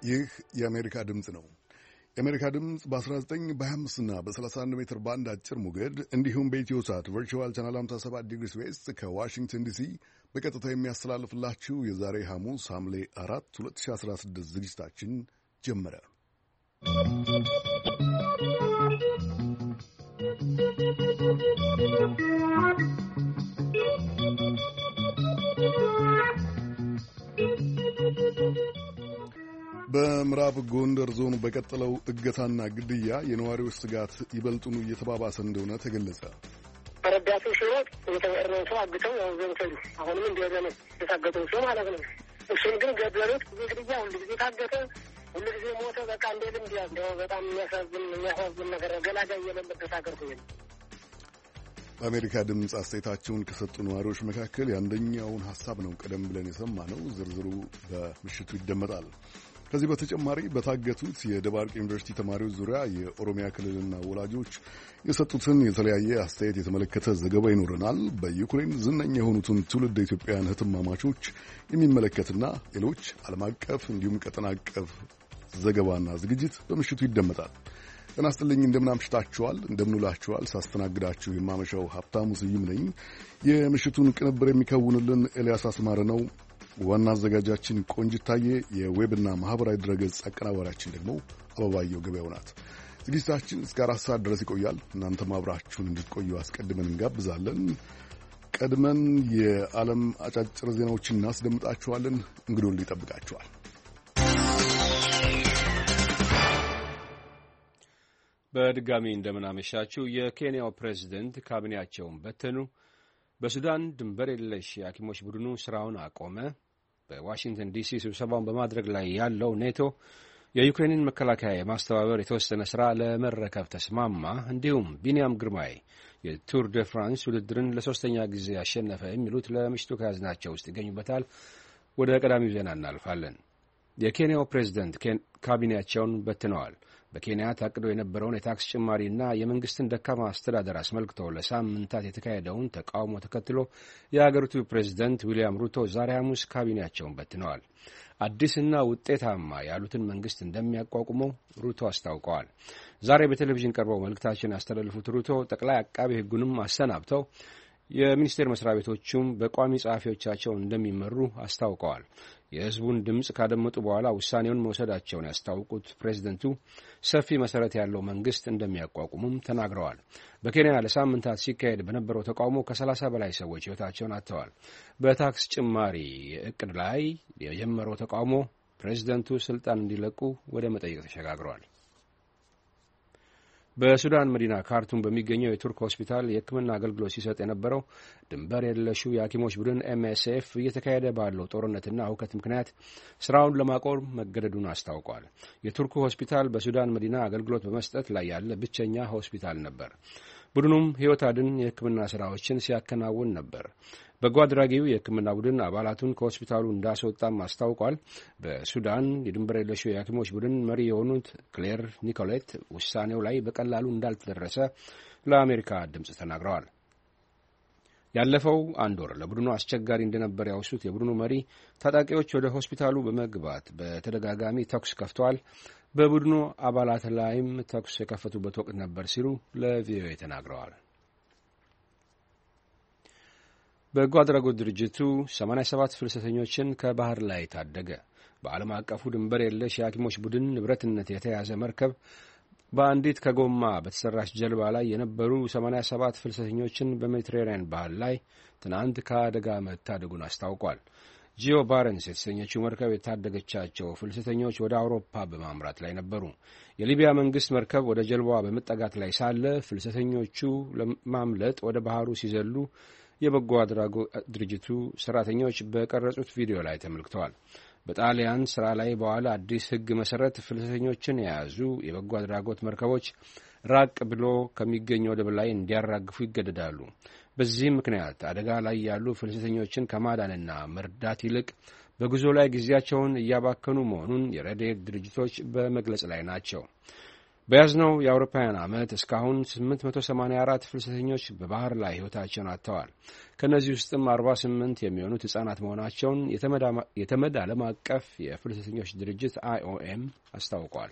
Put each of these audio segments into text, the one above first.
ይህ የአሜሪካ ድምፅ ነው። የአሜሪካ ድምፅ በ19 በ25 እና በ31 ሜትር ባንድ አጭር ሞገድ እንዲሁም በኢትዮ ሳት ቨርቹዋል ቻናል 57 ዲግሪ ዌስት ከዋሽንግተን ዲሲ በቀጥታ የሚያስተላልፍላችሁ የዛሬ ሐሙስ ሐምሌ 4 2016 ዝግጅታችን ጀመረ። በምዕራብ ጎንደር ዞን በቀጠለው እገታና ግድያ የነዋሪዎች ስጋት ይበልጡኑ እየተባባሰ እንደሆነ ተገለጸ። ረዳቱ ሲሮጥ የተበረረው ሰው አግተው ዘንተሉ አሁንም እንደሆነ ነው የታገተው ሰው ማለት ነው። እሱን ግን ገደሉት። ግድያ ሁሉ ጊዜ ታገተ፣ ሁሉ ጊዜ ሞተ። በቃ እንደ ልምድ ያው በጣም የሚያሳዝን ነገር ገላጋ የሌለበት ሀገር ነው። በአሜሪካ ድምፅ አስተያየታቸውን ከሰጡ ነዋሪዎች መካከል የአንደኛውን ሀሳብ ነው ቀደም ብለን የሰማነው። ዝርዝሩ በምሽቱ ይደመጣል። ከዚህ በተጨማሪ በታገቱት የደባርቅ ዩኒቨርሲቲ ተማሪዎች ዙሪያ የኦሮሚያ ክልልና ወላጆች የሰጡትን የተለያየ አስተያየት የተመለከተ ዘገባ ይኖረናል። በዩክሬን ዝነኛ የሆኑትን ትውልድ ኢትዮጵያውያን እህትማማቾች የሚመለከትና ሌሎች ዓለም አቀፍ እንዲሁም ቀጠና አቀፍ ዘገባና ዝግጅት በምሽቱ ይደመጣል። ጤና ይስጥልኝ፣ እንደምናምሽታችኋል፣ እንደምንውላችኋል። ሳስተናግዳችሁ የማመሻው ሀብታሙ ስዩም ነኝ። የምሽቱን ቅንብር የሚከውንልን ኤልያስ አስማረ ነው። ዋና አዘጋጃችን ቆንጅት ታዬ፣ የዌብና ማህበራዊ ድረገጽ አቀናባሪያችን ደግሞ አበባየው ገበያው ናት። ዝግጅታችን እስከ 4 ሰዓት ድረስ ይቆያል። እናንተም አብራችሁን እንድትቆዩ አስቀድመን እንጋብዛለን። ቀድመን የዓለም አጫጭር ዜናዎችን እናስደምጣችኋለን። እንግዶን ይጠብቃችኋል። በድጋሚ እንደምናመሻችሁ። የኬንያው ፕሬዝደንት ካቢኔያቸውን በተኑ። በሱዳን ድንበር የለሽ የሐኪሞች ቡድኑ ስራውን አቆመ። በዋሽንግተን ዲሲ ስብሰባውን በማድረግ ላይ ያለው ኔቶ የዩክሬንን መከላከያ የማስተባበር የተወሰነ ስራ ለመረከብ ተስማማ። እንዲሁም ቢንያም ግርማይ የቱር ደ ፍራንስ ውድድርን ለሶስተኛ ጊዜ አሸነፈ። የሚሉት ለምሽቱ ከያዝናቸው ውስጥ ይገኙበታል። ወደ ቀዳሚው ዜና እናልፋለን። የኬንያው ፕሬዝደንት ካቢኔያቸውን በትነዋል። በኬንያ ታቅዶ የነበረውን የታክስ ጭማሪና የመንግስትን ደካማ አስተዳደር አስመልክቶ ለሳምንታት የተካሄደውን ተቃውሞ ተከትሎ የአገሪቱ ፕሬዝደንት ዊልያም ሩቶ ዛሬ ሐሙስ ካቢኔያቸውን በትነዋል። አዲስና ውጤታማ ያሉትን መንግስት እንደሚያቋቁመው ሩቶ አስታውቀዋል። ዛሬ በቴሌቪዥን ቀርበው መልእክታቸውን ያስተላልፉት ሩቶ ጠቅላይ አቃቤ ሕጉንም አሰናብተው የሚኒስቴር መስሪያ ቤቶቹም በቋሚ ጸሐፊዎቻቸው እንደሚመሩ አስታውቀዋል። የሕዝቡን ድምፅ ካደመጡ በኋላ ውሳኔውን መውሰዳቸውን ያስታውቁት ፕሬዝደንቱ ሰፊ መሰረት ያለው መንግስት እንደሚያቋቁሙም ተናግረዋል። በኬንያ ለሳምንታት ሲካሄድ በነበረው ተቃውሞ ከ30 በላይ ሰዎች ሕይወታቸውን አጥተዋል። በታክስ ጭማሪ እቅድ ላይ የጀመረው ተቃውሞ ፕሬዝደንቱ ስልጣን እንዲለቁ ወደ መጠየቅ ተሸጋግረዋል። በሱዳን መዲና ካርቱም በሚገኘው የቱርክ ሆስፒታል የሕክምና አገልግሎት ሲሰጥ የነበረው ድንበር የለሹ የሐኪሞች ቡድን ኤምኤስኤፍ እየተካሄደ ባለው ጦርነትና ሁከት ምክንያት ስራውን ለማቆም መገደዱን አስታውቋል። የቱርኩ ሆስፒታል በሱዳን መዲና አገልግሎት በመስጠት ላይ ያለ ብቸኛ ሆስፒታል ነበር። ቡድኑም ሕይወት አድን የሕክምና ስራዎችን ሲያከናውን ነበር። በጎ አድራጊው የሕክምና ቡድን አባላቱን ከሆስፒታሉ እንዳስወጣም አስታውቋል። በሱዳን የድንበር የለሹ የሐኪሞች ቡድን መሪ የሆኑት ክሌር ኒኮሌት ውሳኔው ላይ በቀላሉ እንዳልተደረሰ ለአሜሪካ ድምፅ ተናግረዋል። ያለፈው አንድ ወር ለቡድኑ አስቸጋሪ እንደነበር ያወሱት የቡድኑ መሪ ታጣቂዎች ወደ ሆስፒታሉ በመግባት በተደጋጋሚ ተኩስ ከፍተዋል፣ በቡድኑ አባላት ላይም ተኩስ የከፈቱበት ወቅት ነበር ሲሉ ለቪኦኤ ተናግረዋል። በጎ አድራጎት ድርጅቱ 87 ፍልሰተኞችን ከባህር ላይ ታደገ። በዓለም አቀፉ ድንበር የለሽ የሐኪሞች ቡድን ንብረትነት የተያዘ መርከብ በአንዲት ከጎማ በተሰራች ጀልባ ላይ የነበሩ 87 ፍልሰተኞችን በሜዲትሬንያን ባህር ላይ ትናንት ከአደጋ መታደጉን አስታውቋል። ጂኦ ባረንስ የተሰኘችው መርከብ የታደገቻቸው ፍልሰተኞች ወደ አውሮፓ በማምራት ላይ ነበሩ። የሊቢያ መንግስት መርከብ ወደ ጀልባዋ በመጠጋት ላይ ሳለ ፍልሰተኞቹ ለማምለጥ ወደ ባህሩ ሲዘሉ የበጎ አድራጎት ድርጅቱ ሰራተኞች በቀረጹት ቪዲዮ ላይ ተመልክተዋል። በጣሊያን ስራ ላይ በዋለ አዲስ ሕግ መሰረት ፍልሰተኞችን የያዙ የበጎ አድራጎት መርከቦች ራቅ ብሎ ከሚገኝ ወደብ ላይ እንዲያራግፉ ይገደዳሉ። በዚህም ምክንያት አደጋ ላይ ያሉ ፍልሰተኞችን ከማዳንና መርዳት ይልቅ በጉዞ ላይ ጊዜያቸውን እያባከኑ መሆኑን የረድኤት ድርጅቶች በመግለጽ ላይ ናቸው። በያዝነው የአውሮፓውያን ዓመት እስካሁን 884 ፍልሰተኞች በባህር ላይ ሕይወታቸውን አጥተዋል። ከእነዚህ ውስጥም 48 የሚሆኑት ሕፃናት መሆናቸውን የተመድ ዓለም አቀፍ የፍልሰተኞች ድርጅት IOM አስታውቋል።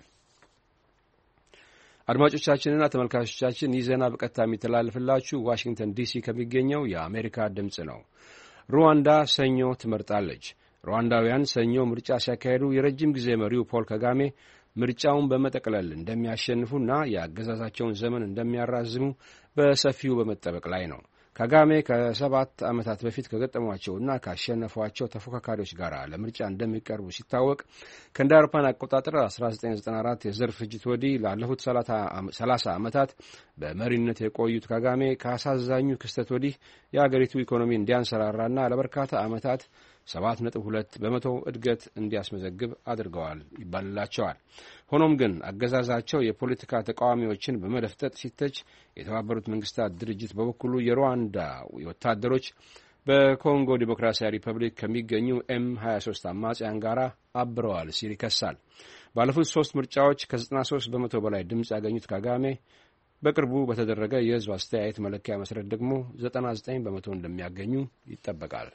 አድማጮቻችንና ተመልካቾቻችን ይህ ዜና በቀጥታ የሚተላለፍላችሁ ዋሽንግተን ዲሲ ከሚገኘው የአሜሪካ ድምፅ ነው። ሩዋንዳ ሰኞ ትመርጣለች። ሩዋንዳውያን ሰኞ ምርጫ ሲያካሄዱ የረጅም ጊዜ መሪው ፖል ካጋሜ ምርጫውን በመጠቅለል እንደሚያሸንፉና የአገዛዛቸውን ዘመን እንደሚያራዝሙ በሰፊው በመጠበቅ ላይ ነው። ካጋሜ ከ7 ዓመታት በፊት ከገጠሟቸውና ካሸነፏቸው ተፎካካሪዎች ጋር ለምርጫ እንደሚቀርቡ ሲታወቅ ከእንደ አውሮፓውያን አቆጣጠር 1994 የዘር ፍጅት ወዲህ ላለፉት 30 ዓመታት በመሪነት የቆዩት ካጋሜ ከአሳዛኙ ክስተት ወዲህ የአገሪቱ ኢኮኖሚ እንዲያንሰራራና ለበርካታ ዓመታት 7.2 በመቶ እድገት እንዲያስመዘግብ አድርገዋል ይባልላቸዋል። ሆኖም ግን አገዛዛቸው የፖለቲካ ተቃዋሚዎችን በመደፍጠጥ ሲተች፣ የተባበሩት መንግስታት ድርጅት በበኩሉ የሩዋንዳ ወታደሮች በኮንጎ ዲሞክራሲያዊ ሪፐብሊክ ከሚገኙ M23 አማጽያን ጋር አብረዋል ሲል ይከሳል። ባለፉት 3 ምርጫዎች ከ93 በመቶ በላይ ድምፅ ያገኙት ካጋሜ በቅርቡ በተደረገ የህዝብ አስተያየት መለኪያ መሰረት ደግሞ 99 በመቶ እንደሚያገኙ ይጠበቃል።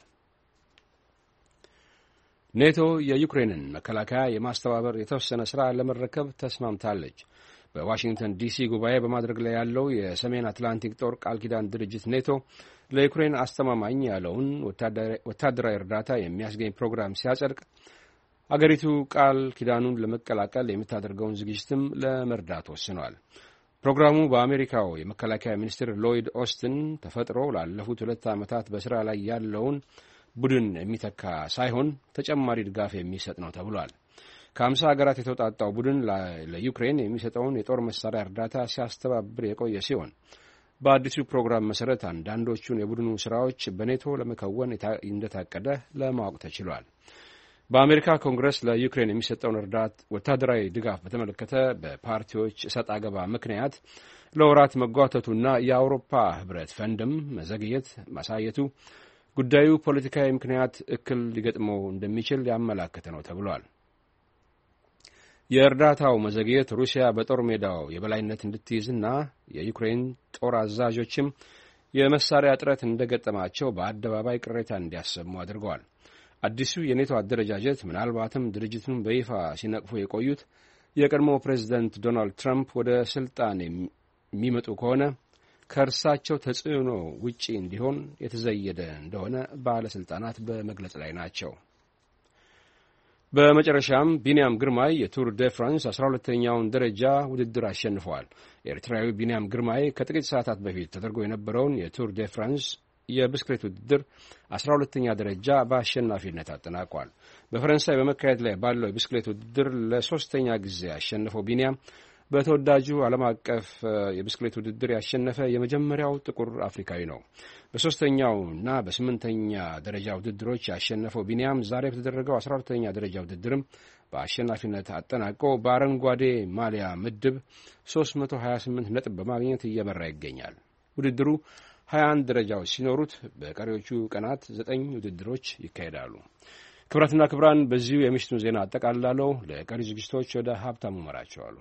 ኔቶ የዩክሬንን መከላከያ የማስተባበር የተወሰነ ሥራ ለመረከብ ተስማምታለች። በዋሽንግተን ዲሲ ጉባኤ በማድረግ ላይ ያለው የሰሜን አትላንቲክ ጦር ቃል ኪዳን ድርጅት ኔቶ ለዩክሬን አስተማማኝ ያለውን ወታደራዊ እርዳታ የሚያስገኝ ፕሮግራም ሲያጸድቅ አገሪቱ ቃል ኪዳኑን ለመቀላቀል የምታደርገውን ዝግጅትም ለመርዳት ወስኗል። ፕሮግራሙ በአሜሪካው የመከላከያ ሚኒስትር ሎይድ ኦስትን ተፈጥሮ ላለፉት 2 ዓመታት በሥራ ላይ ያለውን ቡድን የሚተካ ሳይሆን ተጨማሪ ድጋፍ የሚሰጥ ነው ተብሏል። ከ50 ሀገራት የተውጣጣው ቡድን ለዩክሬን የሚሰጠውን የጦር መሳሪያ እርዳታ ሲያስተባብር የቆየ ሲሆን በአዲሱ ፕሮግራም መሰረት አንዳንዶቹን የቡድኑ ስራዎች በኔቶ ለመከወን እንደታቀደ ለማወቅ ተችሏል። በአሜሪካ ኮንግረስ ለዩክሬን የሚሰጠውን ወታደራዊ ድጋፍ በተመለከተ በፓርቲዎች እሰጥ አገባ ምክንያት ለወራት መጓተቱና የአውሮፓ ህብረት ፈንድም መዘግየት ማሳየቱ ጉዳዩ ፖለቲካዊ ምክንያት እክል ሊገጥመው እንደሚችል ያመላከተ ነው ተብሏል። የእርዳታው መዘግየት ሩሲያ በጦር ሜዳው የበላይነት እንድትይዝና የዩክሬን ጦር አዛዦችም የመሳሪያ እጥረት እንደገጠማቸው በአደባባይ ቅሬታ እንዲያሰሙ አድርገዋል። አዲሱ የኔቶ አደረጃጀት ምናልባትም ድርጅቱን በይፋ ሲነቅፉ የቆዩት የቀድሞ ፕሬዚደንት ዶናልድ ትራምፕ ወደ ስልጣን የሚመጡ ከሆነ ከእርሳቸው ተጽዕኖ ውጪ እንዲሆን የተዘየደ እንደሆነ ባለሥልጣናት በመግለጽ ላይ ናቸው። በመጨረሻም ቢንያም ግርማይ የቱር ደ ፍራንስ 12ኛውን ደረጃ ውድድር አሸንፈዋል። ኤርትራዊ ቢንያም ግርማይ ከጥቂት ሰዓታት በፊት ተደርጎ የነበረውን የቱር ደ ፍራንስ የብስክሌት ውድድር 12ኛ ደረጃ በአሸናፊነት አጠናቋል። በፈረንሳይ በመካሄድ ላይ ባለው የብስክሌት ውድድር ለ3ኛ ጊዜ ያሸነፈው ቢንያም በተወዳጁ ዓለም አቀፍ የብስክሌት ውድድር ያሸነፈ የመጀመሪያው ጥቁር አፍሪካዊ ነው። በ3ኛውና በ8ኛ ደረጃ ውድድሮች ያሸነፈው ቢንያም ዛሬ በተደረገው 12ኛ ደረጃ ውድድርም በአሸናፊነት አጠናቆ በአረንጓዴ ማሊያ ምድብ 328 ነጥብ በማግኘት እየመራ ይገኛል። ውድድሩ 21 ደረጃዎች ሲኖሩት በቀሪዎቹ ቀናት 9 ውድድሮች ይካሄዳሉ። ክቡራትና ክቡራን፣ በዚሁ የምሽቱን ዜና አጠቃልላለሁ። ለቀሪ ዝግጅቶች ወደ ሀብታሙ መራቸዋሉ።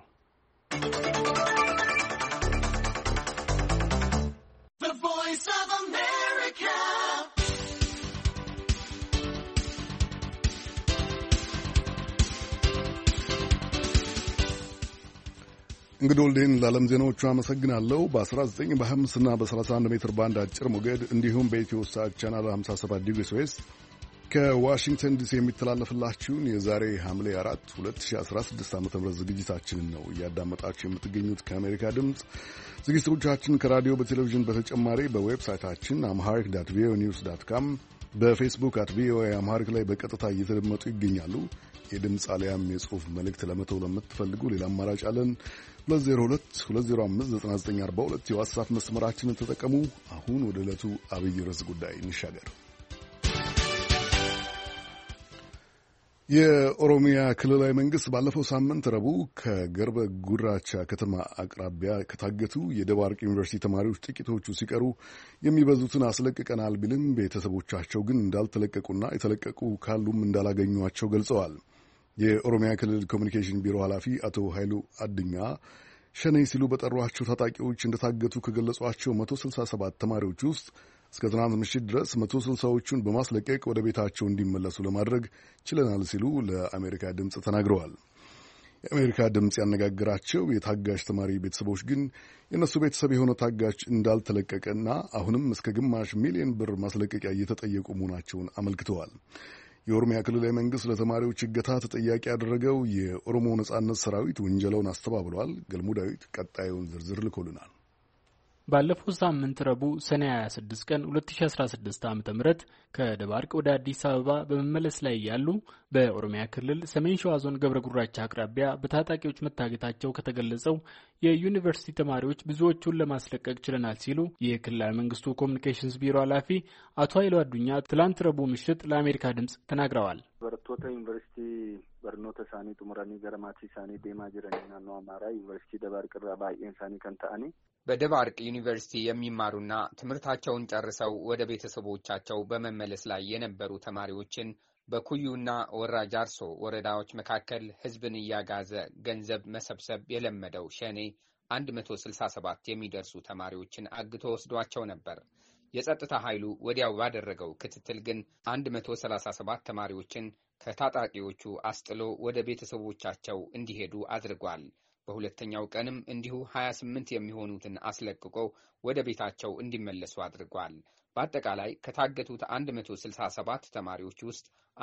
እንግዲህ ወልዴን ለዓለም ዜናዎቹ አመሰግናለሁ። በ19 በ25ና በ31 ሜትር ባንድ አጭር ሞገድ እንዲሁም በኢትዮ ሳት ቻናል 57 ዲግሪ ዌስት ከዋሽንግተን ዲሲ የሚተላለፍላችሁን የዛሬ ሐምሌ 4 2016 ዓ.ም ዝግጅታችንን ነው እያዳመጣችሁ የምትገኙት። ከአሜሪካ ድምፅ ዝግጅቶቻችን ከራዲዮ በቴሌቪዥን በተጨማሪ በዌብሳይታችን amharic.voanews.com በፌስቡክ @voa amharic ላይ በቀጥታ እየተደመጡ ይገኛሉ። የድምፅ አሊያም የጽሑፍ መልእክት ለመተው ለምትፈልጉ ሌላ አማራጭ አለን። 2022059942 የዋትስአፕ መስመራችንን ተጠቀሙ። አሁን ወደ ዕለቱ አብይ ርዕስ ጉዳይ እንሻገር። የኦሮሚያ ክልላዊ መንግስት ባለፈው ሳምንት ረቡዕ ከገርበ ጉራቻ ከተማ አቅራቢያ ከታገቱ የደባርቅ ዩኒቨርሲቲ ተማሪዎች ጥቂቶቹ ሲቀሩ የሚበዙትን አስለቅቀናል ቢልም ቤተሰቦቻቸው ግን እንዳልተለቀቁና የተለቀቁ ካሉም እንዳላገኟቸው ገልጸዋል። የኦሮሚያ ክልል ኮሚኒኬሽን ቢሮ ኃላፊ አቶ ኃይሉ አድኛ ሸኔ ሲሉ በጠሯቸው ታጣቂዎች እንደታገቱ ከገለጿቸው 167 ተማሪዎች ውስጥ እስከ ትናንት ምሽት ድረስ 160ዎቹን በማስለቀቅ ወደ ቤታቸው እንዲመለሱ ለማድረግ ችለናል ሲሉ ለአሜሪካ ድምፅ ተናግረዋል። የአሜሪካ ድምፅ ያነጋገራቸው የታጋች ተማሪ ቤተሰቦች ግን የእነሱ ቤተሰብ የሆነ ታጋች እንዳልተለቀቀና አሁንም እስከ ግማሽ ሚሊዮን ብር ማስለቀቂያ እየተጠየቁ መሆናቸውን አመልክተዋል። የኦሮሚያ ክልላዊ መንግስት ለተማሪዎች እገታ ተጠያቂ ያደረገው የኦሮሞ ነጻነት ሰራዊት ውንጀላውን አስተባብሏል። ገልሙ ዳዊት ቀጣዩን ዝርዝር ልኮልናል። ባለፈው ሳምንት ረቡዕ ሰኔ 26 ቀን 2016 ዓ.ም ከደባርቅ ወደ አዲስ አበባ በመመለስ ላይ ያሉ በኦሮሚያ ክልል ሰሜን ሸዋ ዞን ገብረ ጉራቻ አቅራቢያ በታጣቂዎች መታገታቸው ከተገለጸው የዩኒቨርሲቲ ተማሪዎች ብዙዎቹን ለማስለቀቅ ችለናል ሲሉ የክልላዊ መንግስቱ ኮሚኒኬሽንስ ቢሮ ኃላፊ አቶ ኃይሉ አዱኛ ትላንት ረቡዕ ምሽት ለአሜሪካ ድምፅ ተናግረዋል። በርቶታ ዩኒቨርሲቲ በርኖተ ሳኒ ጡሙራኒ ገረማቲ ሳኒ ዴማ ጅረኒና ነው አማራ ዩኒቨርሲቲ ደባርቅ ባይኤን ሳኒ ከንታኒ በደባርቅ ዩኒቨርሲቲ የሚማሩና ትምህርታቸውን ጨርሰው ወደ ቤተሰቦቻቸው በመመለስ ላይ የነበሩ ተማሪዎችን በኩዩና ወራ ጃርሶ ወረዳዎች መካከል ህዝብን እያጋዘ ገንዘብ መሰብሰብ የለመደው ሸኔ 167 የሚደርሱ ተማሪዎችን አግቶ ወስዷቸው ነበር። የጸጥታ ኃይሉ ወዲያው ባደረገው ክትትል ግን 137 ተማሪዎችን ከታጣቂዎቹ አስጥሎ ወደ ቤተሰቦቻቸው እንዲሄዱ አድርጓል። በሁለተኛው ቀንም እንዲሁ 28 የሚሆኑትን አስለቅቆ ወደ ቤታቸው እንዲመለሱ አድርጓል። በአጠቃላይ ከታገቱት 167 ተማሪዎች ውስጥ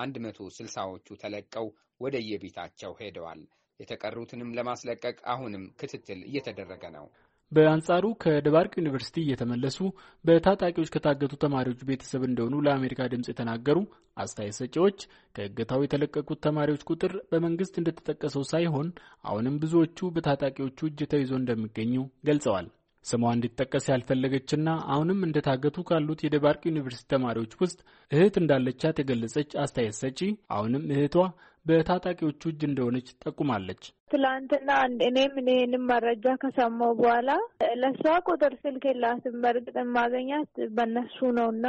160ዎቹ ተለቀው ወደ የቤታቸው ሄደዋል። የተቀሩትንም ለማስለቀቅ አሁንም ክትትል እየተደረገ ነው። በአንጻሩ ከደባርቅ ዩኒቨርሲቲ እየተመለሱ በታጣቂዎች ከታገቱ ተማሪዎች ቤተሰብ እንደሆኑ ለአሜሪካ ድምፅ የተናገሩ አስተያየት ሰጪዎች ከእገታው የተለቀቁት ተማሪዎች ቁጥር በመንግስት እንደተጠቀሰው ሳይሆን አሁንም ብዙዎቹ በታጣቂዎቹ እጅ ተይዞ እንደሚገኙ ገልጸዋል። ስሟ እንዲጠቀስ ያልፈለገችና አሁንም እንደታገቱ ካሉት የደባርቅ ዩኒቨርሲቲ ተማሪዎች ውስጥ እህት እንዳለቻት የገለጸች አስተያየት ሰጪ አሁንም እህቷ በታጣቂዎቹ እጅ እንደሆነች ጠቁማለች። ትላንትና እኔም ይሄንን መረጃ ከሰማሁ በኋላ ለሷ ቁጥር ስልክ የላትም። በእርግጥ ማገኛት በእነሱ ነውና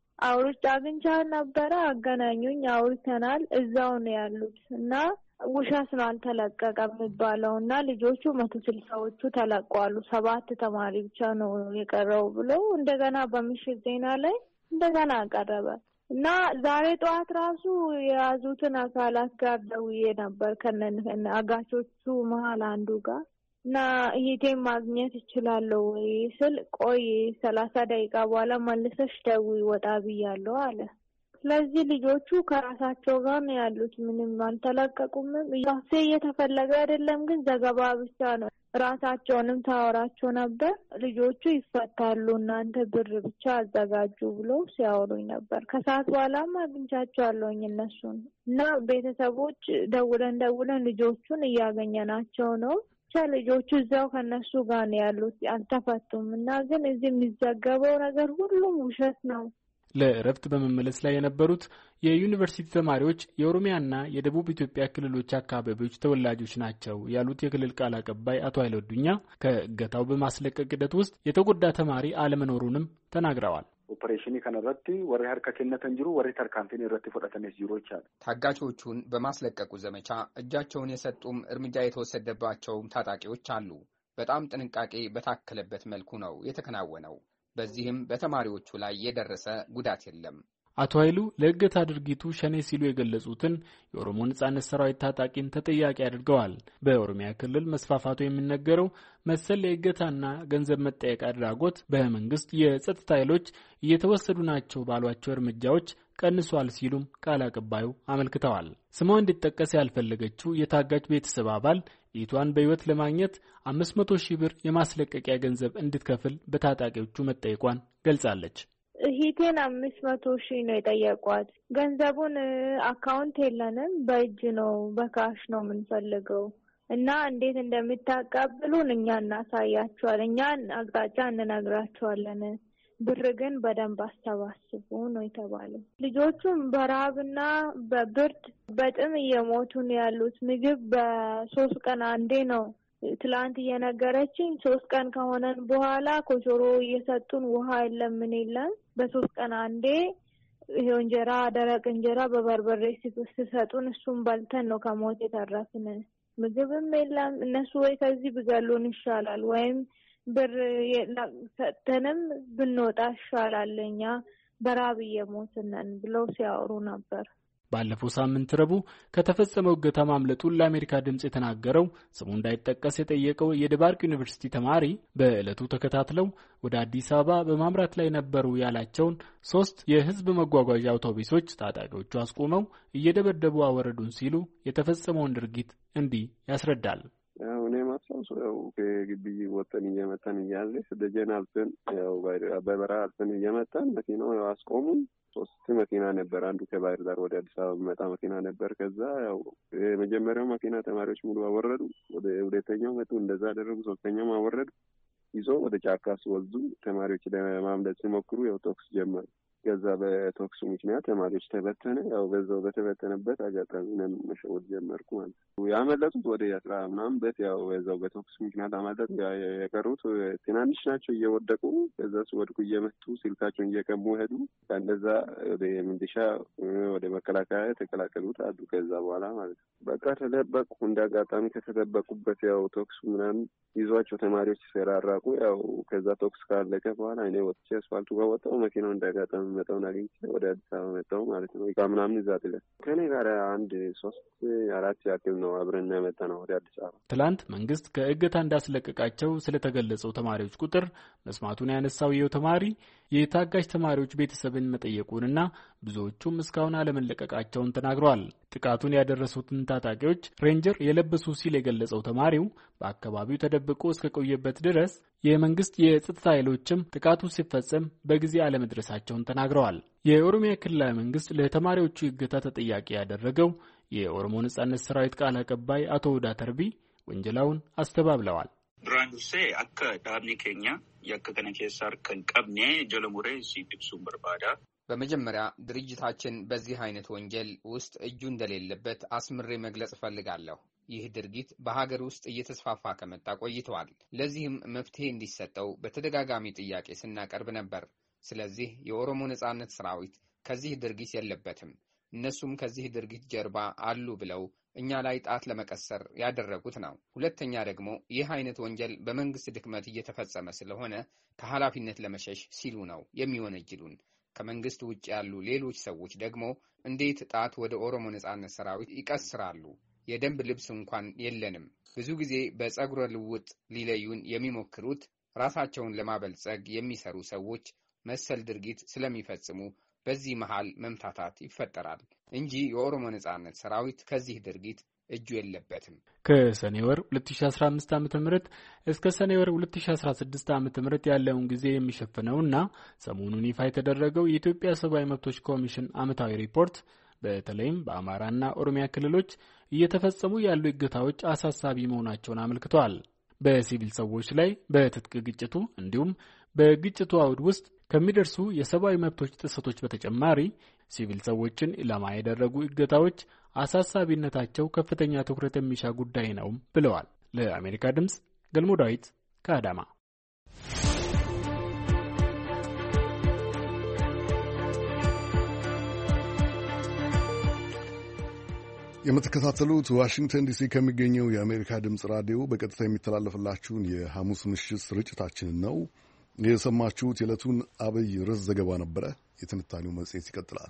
አግኝቻት ነበረ። አገናኙኝ፣ አውርተናል። እዛው ነው ያሉት እና ውሸት ነው አልተለቀቀም የሚባለው እና ልጆቹ 160ዎቹ ተለቀዋሉ። 7 ተማሪ ብቻ ነው የቀረው ብሎ እንደገና በምሽት ዜና ላይ እንደገና አቀረበ እና ዛሬ ጠዋት ራሱ የያዙትን አካላት ጋር ደውዬ ነበር ከነ አጋቾቹ መሀል አንዱ ጋር እና ይሄን ማግኘት ይችላልው ወይ ስል ቆይ 30 ደቂቃ በኋላ መልሰሽ ደውይ ወጣ ብያለሁ አለ። ስለዚህ ልጆቹ ከራሳቸው ጋር ነው ያሉት። ምንም አልተለቀቁም። ያሴ እየተፈለገ አይደለም ግን ዘገባ ብቻ ነው። ራሳቸውንም ታወራቸው ነበር። ልጆቹ ይፈታሉ እናንተ ብር ብቻ አዘጋጁ ብሎ ሲያወሩኝ ነበር። ከሰዓት በኋላም አግኝቻቸዋለሁኝ እነሱን እና ቤተሰቦች ደውለን ልጆቹን እያገኘናቸው ነው። ልጆቹ እዛው ከነሱ ጋር ነው ያሉት አልተፈቱም እና ግን እዚህ የሚዘገበው ነገር ሁሉም ውሸት ነው። ለእረፍት በመመለስ ላይ የነበሩት የዩኒቨርሲቲ ተማሪዎች የኦሮሚያና የደቡብ ኢትዮጵያ ክልሎች አካባቢዎች ተወላጆች ናቸው ያሉት የክልል ቃል አቀባይ አቶ ኃይሉ አዱኛ ከእገታው በማስለቀቅ ሂደት ውስጥ የተጎዳ ተማሪ አለመኖሩንም ተናግረዋል። ኦፕሬሽን ከነረቲ ወሬ ሀርከከነተን ጅሩ ወሬ ተርካንቲን ረቲ ፈዳተነስ ጅሮች አሉ። ታጋቾቹን በማስለቀቁ ዘመቻ እጃቸውን የሰጡም እርምጃ የተወሰደባቸውም ታጣቂዎች አሉ። በጣም ጥንቃቄ በታከለበት መልኩ ነው የተከናወነው። በዚህም በተማሪዎቹ ላይ የደረሰ ጉዳት የለም። አቶ ኃይሉ ለእገታ ድርጊቱ ሸኔ ሲሉ የገለጹትን የኦሮሞ ነጻነት ሰራዊት ታጣቂን ተጠያቂ አድርገዋል። በኦሮሚያ ክልል መስፋፋቱ የሚነገረው መሰል የእገታና ገንዘብ መጠየቅ አድራጎት በመንግስት የጸጥታ ኃይሎች እየተወሰዱ ናቸው ባሏቸው እርምጃዎች ቀንሷል ሲሉም ቃል አቀባዩ አመልክተዋል። ስሟ እንዲጠቀስ ያልፈለገችው የታጋች ቤተሰብ አባል ኢቷን በህይወት ለማግኘት 500,000 ብር የማስለቀቂያ ገንዘብ እንድትከፍል በታጣቂዎቹ መጠየቋን ገልጻለች። ሂቴን 500,000 ነው የጠየቋት። ገንዘቡን አካውንት የለንም፣ በእጅ ነው በካሽ ነው የምንፈልገው እና እንዴት እንደምታቀብሉን እኛ እናሳያቸዋለን፣ እኛ አቅጣጫ እንነግራቸዋለን፣ ብር ግን በደንብ አስተባስቡ ነው የተባለው። ልጆቹም በረሃብና በብርድ በጥም እየሞቱ ነው ያሉት። ምግብ በ3 ቀን አንዴ ነው ትላንት እየነገረችኝ። 3 ቀን ከሆነን በኋላ ኮሾሮ እየሰጡን ውሃ የለም ምን የለም። በ3 ቀን አንዴ ይሄው እንጀራ፣ ደረቅ እንጀራ በበርበሬ ሲሰጡን እሱን በልተን ነው ከሞት የተረፍን ምግብም የለም። እነሱ ወይ ከዚህ ብገሉን ይሻላል ወይም ብር ሰጥተንም ብንወጣ ይሻላል እኛ በራብ እየሞትን ነን ብለው ሲያወሩ ነበር። ባለፈው ሳምንት ረቡዕ ከተፈጸመው እገታ ማምለጡን ለአሜሪካ ድምጽ የተናገረው ስሙ እንዳይጠቀስ የጠየቀው የደባርቅ ዩኒቨርሲቲ ተማሪ በዕለቱ ተከታትለው ወደ አዲስ አበባ በማምራት ላይ ነበሩ ያላቸውን 3 የህዝብ መጓጓዣ አውቶቡሶች ታጣቂዎቹ አስቆመው እየደበደቡ አወረዱን ሲሉ የተፈጸመውን ድርጊት እንዲህ ያስረዳል። እኔ ማስታውሰው ያው ከግቢ ወጥተን እየመጣን እያለ ደጀን አልፈን ያው በበረሃ አልፈን እየመጣን መኪናው ያው አስቆሙን። 3 መኪና ነበር። አንዱ ከባህር ዳር ወደ አዲስ አበባ መጣ መኪና ነበር። ከዛ ያው የመጀመሪያው መኪና ተማሪዎች ሙሉ አወረዱ። ወደ ሁለተኛው መጡ፣ እንደዛ አደረጉ። ሶስተኛው አወረዱ። ይዞ ወደ ጫካ ሲወስዱ ተማሪዎች ለማምለጥ ሲሞክሩ ያው ተኩስ ጀመሩ። ከዛ በተኩሱ ምክንያት ተማሪዎች ተበተነ። ያው በዛው በተበተነበት አጋጣሚ ነን መሸወድ ጀመርኩ ማለት ነው። ያመለጡት ወደ 10 ምናምን በት ያው በዛው በተኩሱ ምክንያት አመለጡ። የቀሩት ትናንሽ ናቸው እየወደቁ ከዛ ሲወድቁ እየመቱ ስልካቸውን እየቀሙ ሄዱ። እንደዛ ወደ ሚሊሻ ወደ መከላከያ ተቀላቀሉት አሉ። ከዛ በኋላ ማለት ነው በቃ ተደበቁ። እንዳጋጣሚ ከተደበቁበት ያው ተኩሱ ምናምን ይዟቸው ተማሪዎች ሲራራቁ ያው ከዛ ተኩስ ካለቀ በኋላ እኔ ወጥቼ አስፋልቱ ጋር ወጣሁ። መኪናው እንዳጋጣሚ መጣውን አግኝቼ ወደ አዲስ አበባ መጣሁ ማለት ነው። እቃ ምናምን ይዛ ጥለ ከኔ ጋር 1 3 4 ያክል ነው አብረን ያመጣ ነው ወደ አዲስ አበባ። ትላንት መንግስት ከእገታ እንዳስለቀቃቸው ስለተገለጸው ተማሪዎች ቁጥር መስማቱን ያነሳው ይኸው ተማሪ የታጋጅ ተማሪዎች ቤተሰብን መጠየቁንና ብዙዎቹም እስካሁን አለመለቀቃቸውን ተናግረዋል። ጥቃቱን ያደረሱትን ታጣቂዎች ሬንጀር የለበሱ ሲል የገለጸው ተማሪው በአካባቢው ተደብቆ እስከቆየበት ድረስ የመንግስት የጸጥታ ኃይሎችም ጥቃቱ ሲፈጸም በጊዜ አለመድረሳቸውን ተናግረዋል። የኦሮሚያ ክልላዊ መንግስት ለተማሪዎቹ እገታ ተጠያቂ ያደረገው የኦሮሞ ነጻነት ሰራዊት ቃል አቀባይ አቶ ውዳ ተርቢ ወንጀላውን አስተባብለዋል። ዱራንዱሴ አከ ዳብኒ ኬኛ ያከከነ ኬሳር ከንቀብኔ ጀለሙሬ ሲጥብሱን በርባዳ በመጀመሪያ ድርጅታችን በዚህ አይነት ወንጀል ውስጥ እጁ እንደሌለበት አስምሬ መግለጽ እፈልጋለሁ። ይህ ድርጊት በሀገር ውስጥ እየተስፋፋ ከመጣ ቆይቷል። ለዚህም መፍትሄ እንዲሰጠው በተደጋጋሚ ጥያቄ ስናቀርብ ነበር። ስለዚህ የኦሮሞ ነጻነት ሰራዊት ከዚህ ድርጊት የለበትም፣ እነሱም ከዚህ ድርጊት ጀርባ አሉ ብለው እኛ ላይ ጣት ለመቀሰር ያደረጉት ነው። ሁለተኛ ደግሞ ይህ አይነት ወንጀል በመንግስት ድክመት እየተፈጸመ ስለሆነ ከኃላፊነት ለመሸሽ ሲሉ ነው የሚወነጅሉን። ከመንግስት ውጭ ያሉ ሌሎች ሰዎች ደግሞ እንዴት ጣት ወደ ኦሮሞ ነጻነት ሰራዊት ይቀስራሉ? የደንብ ልብስ እንኳን የለንም። ብዙ ጊዜ በጸጉረ ልውጥ ሊለዩን የሚሞክሩት ራሳቸውን ለማበልጸግ የሚሰሩ ሰዎች መሰል ድርጊት ስለሚፈጽሙ በዚህ መሃል መምታታት ይፈጠራል እንጂ የኦሮሞ ነጻነት ሰራዊት ከዚህ ድርጊት እጁ የለበትም። ከሰኔ ወር 2015 ዓ.ም እስከ ሰኔ ወር 2016 ዓ.ም ያለውን ጊዜ የሚሸፍነውና ሰሞኑን ይፋ የተደረገው የኢትዮጵያ ሰብአዊ መብቶች ኮሚሽን ዓመታዊ ሪፖርት በተለይም በአማራና ኦሮሚያ ክልሎች እየተፈጸሙ ያሉ እገታዎች አሳሳቢ መሆናቸውን አመልክቷል። በሲቪል ሰዎች ላይ በትጥቅ ግጭቱ እንዲሁም በግጭቱ አውድ ውስጥ ከሚደርሱ የሰብአዊ መብቶች ጥሰቶች በተጨማሪ ሲቪል ሰዎችን ኢላማ ያደረጉ እገታዎች አሳሳቢነታቸው ከፍተኛ ትኩረት የሚሻ ጉዳይ ነው ብለዋል። ለአሜሪካ ድምጽ ገልሞ ዳዊት ከአዳማ። የምትከታተሉት ዋሽንግተን ዲሲ ከሚገኘው የአሜሪካ ድምጽ ራዲዮ በቀጥታ የሚተላለፍላችሁን የሐሙስ ምሽት ስርጭታችንን ነው የሰማችሁት። የዕለቱን አብይ ርዕስ ዘገባ ነበረ። የትንታኔው መጽሔት ይቀጥላል።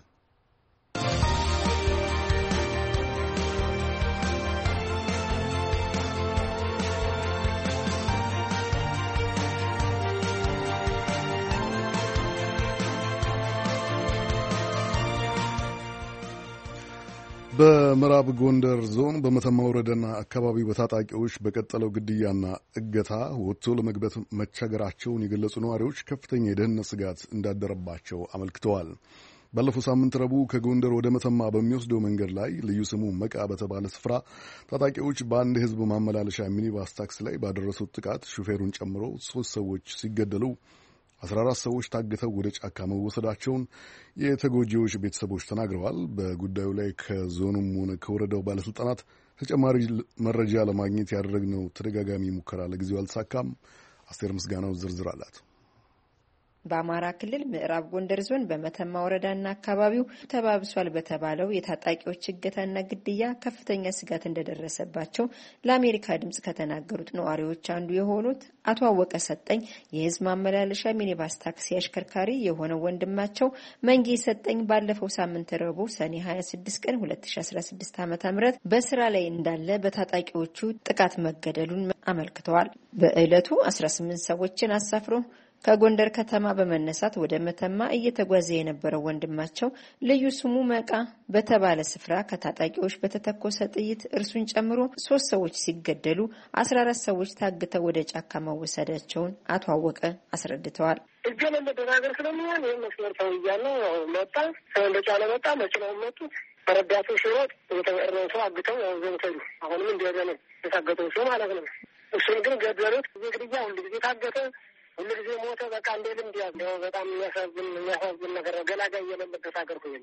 በምዕራብ ጎንደር ዞን በመተማ ወረዳና አካባቢው በታጣቂዎች በቀጠለው ግድያና እገታ ወጥቶ ለመግባት መቸገራቸውን የገለጹ ነዋሪዎች ከፍተኛ የደህንነት ስጋት እንዳደረባቸው አመልክተዋል። ባለፈው ሳምንት ረቡዕ ከጎንደር ወደ መተማ በሚወስደው መንገድ ላይ ልዩ ስሙ መቃ በተባለ ስፍራ ታጣቂዎች በአንድ የሕዝብ ማመላለሻ ሚኒባስ ታክሲ ላይ ባደረሱት ጥቃት ሹፌሩን ጨምሮ 3 ሰዎች ሲገደሉ 14 ሰዎች ታግተው ወደ ጫካ መወሰዳቸውን የተጎጂዎች ቤተሰቦች ተናግረዋል። በጉዳዩ ላይ ከዞኑም ሆነ ከወረዳው ባለስልጣናት ተጨማሪ መረጃ ለማግኘት ያደረግነው ተደጋጋሚ ሙከራ ለጊዜው አልተሳካም። አስቴር ምስጋናው ዝርዝር አላት። በአማራ ክልል ምዕራብ ጎንደር ዞን በመተማ ወረዳና አካባቢው ተባብሷል በተባለው የታጣቂዎች እገታና ግድያ ከፍተኛ ስጋት እንደደረሰባቸው ለአሜሪካ ድምጽ ከተናገሩት ነዋሪዎች አንዱ የሆኑት አቶ አወቀ ሰጠኝ የህዝብ ማመላለሻ ሚኒባስ ታክሲ አሽከርካሪ የሆነው ወንድማቸው መንጌ ሰጠኝ ባለፈው ሳምንት ረቡዕ ሰኔ 26 ቀን 2016 ዓ.ም በስራ ላይ እንዳለ በታጣቂዎቹ ጥቃት መገደሉን አመልክተዋል። በእለቱ 18 ሰዎችን አሳፍሮ ከጎንደር ከተማ በመነሳት ወደ መተማ እየተጓዘ የነበረው ወንድማቸው ልዩ ስሙ መቃ በተባለ ስፍራ ከታጣቂዎች በተተኮሰ ጥይት እርሱን ጨምሮ 3 ሰዎች ሲገደሉ 14 ሰዎች ታግተው ወደ ጫካ መወሰዳቸውን አቶ አወቀ አስረድተዋል። እጀለ ለደናገር ስለሚሆን ይሄን መስመር ተውያለ መጣ ሰው እንደጫለ መጣ መኪናው መጡ ረዳቱ ሽሮጥ የተወረረው ሰው አግተው ዘውተሉ አሁንም እንደገና የታገተው ሰው ማለት ነው። እሱን ግን ገደሉት። ግድያ ሁሉ ጊዜ ታገተ ሁሉ ጊዜ ሞተ። በቃ እንደ ልምድ ያለው በጣም የሚያሳዝን ነገር ነው። ገላጋይ የሌለበት ሀገር ሆነ።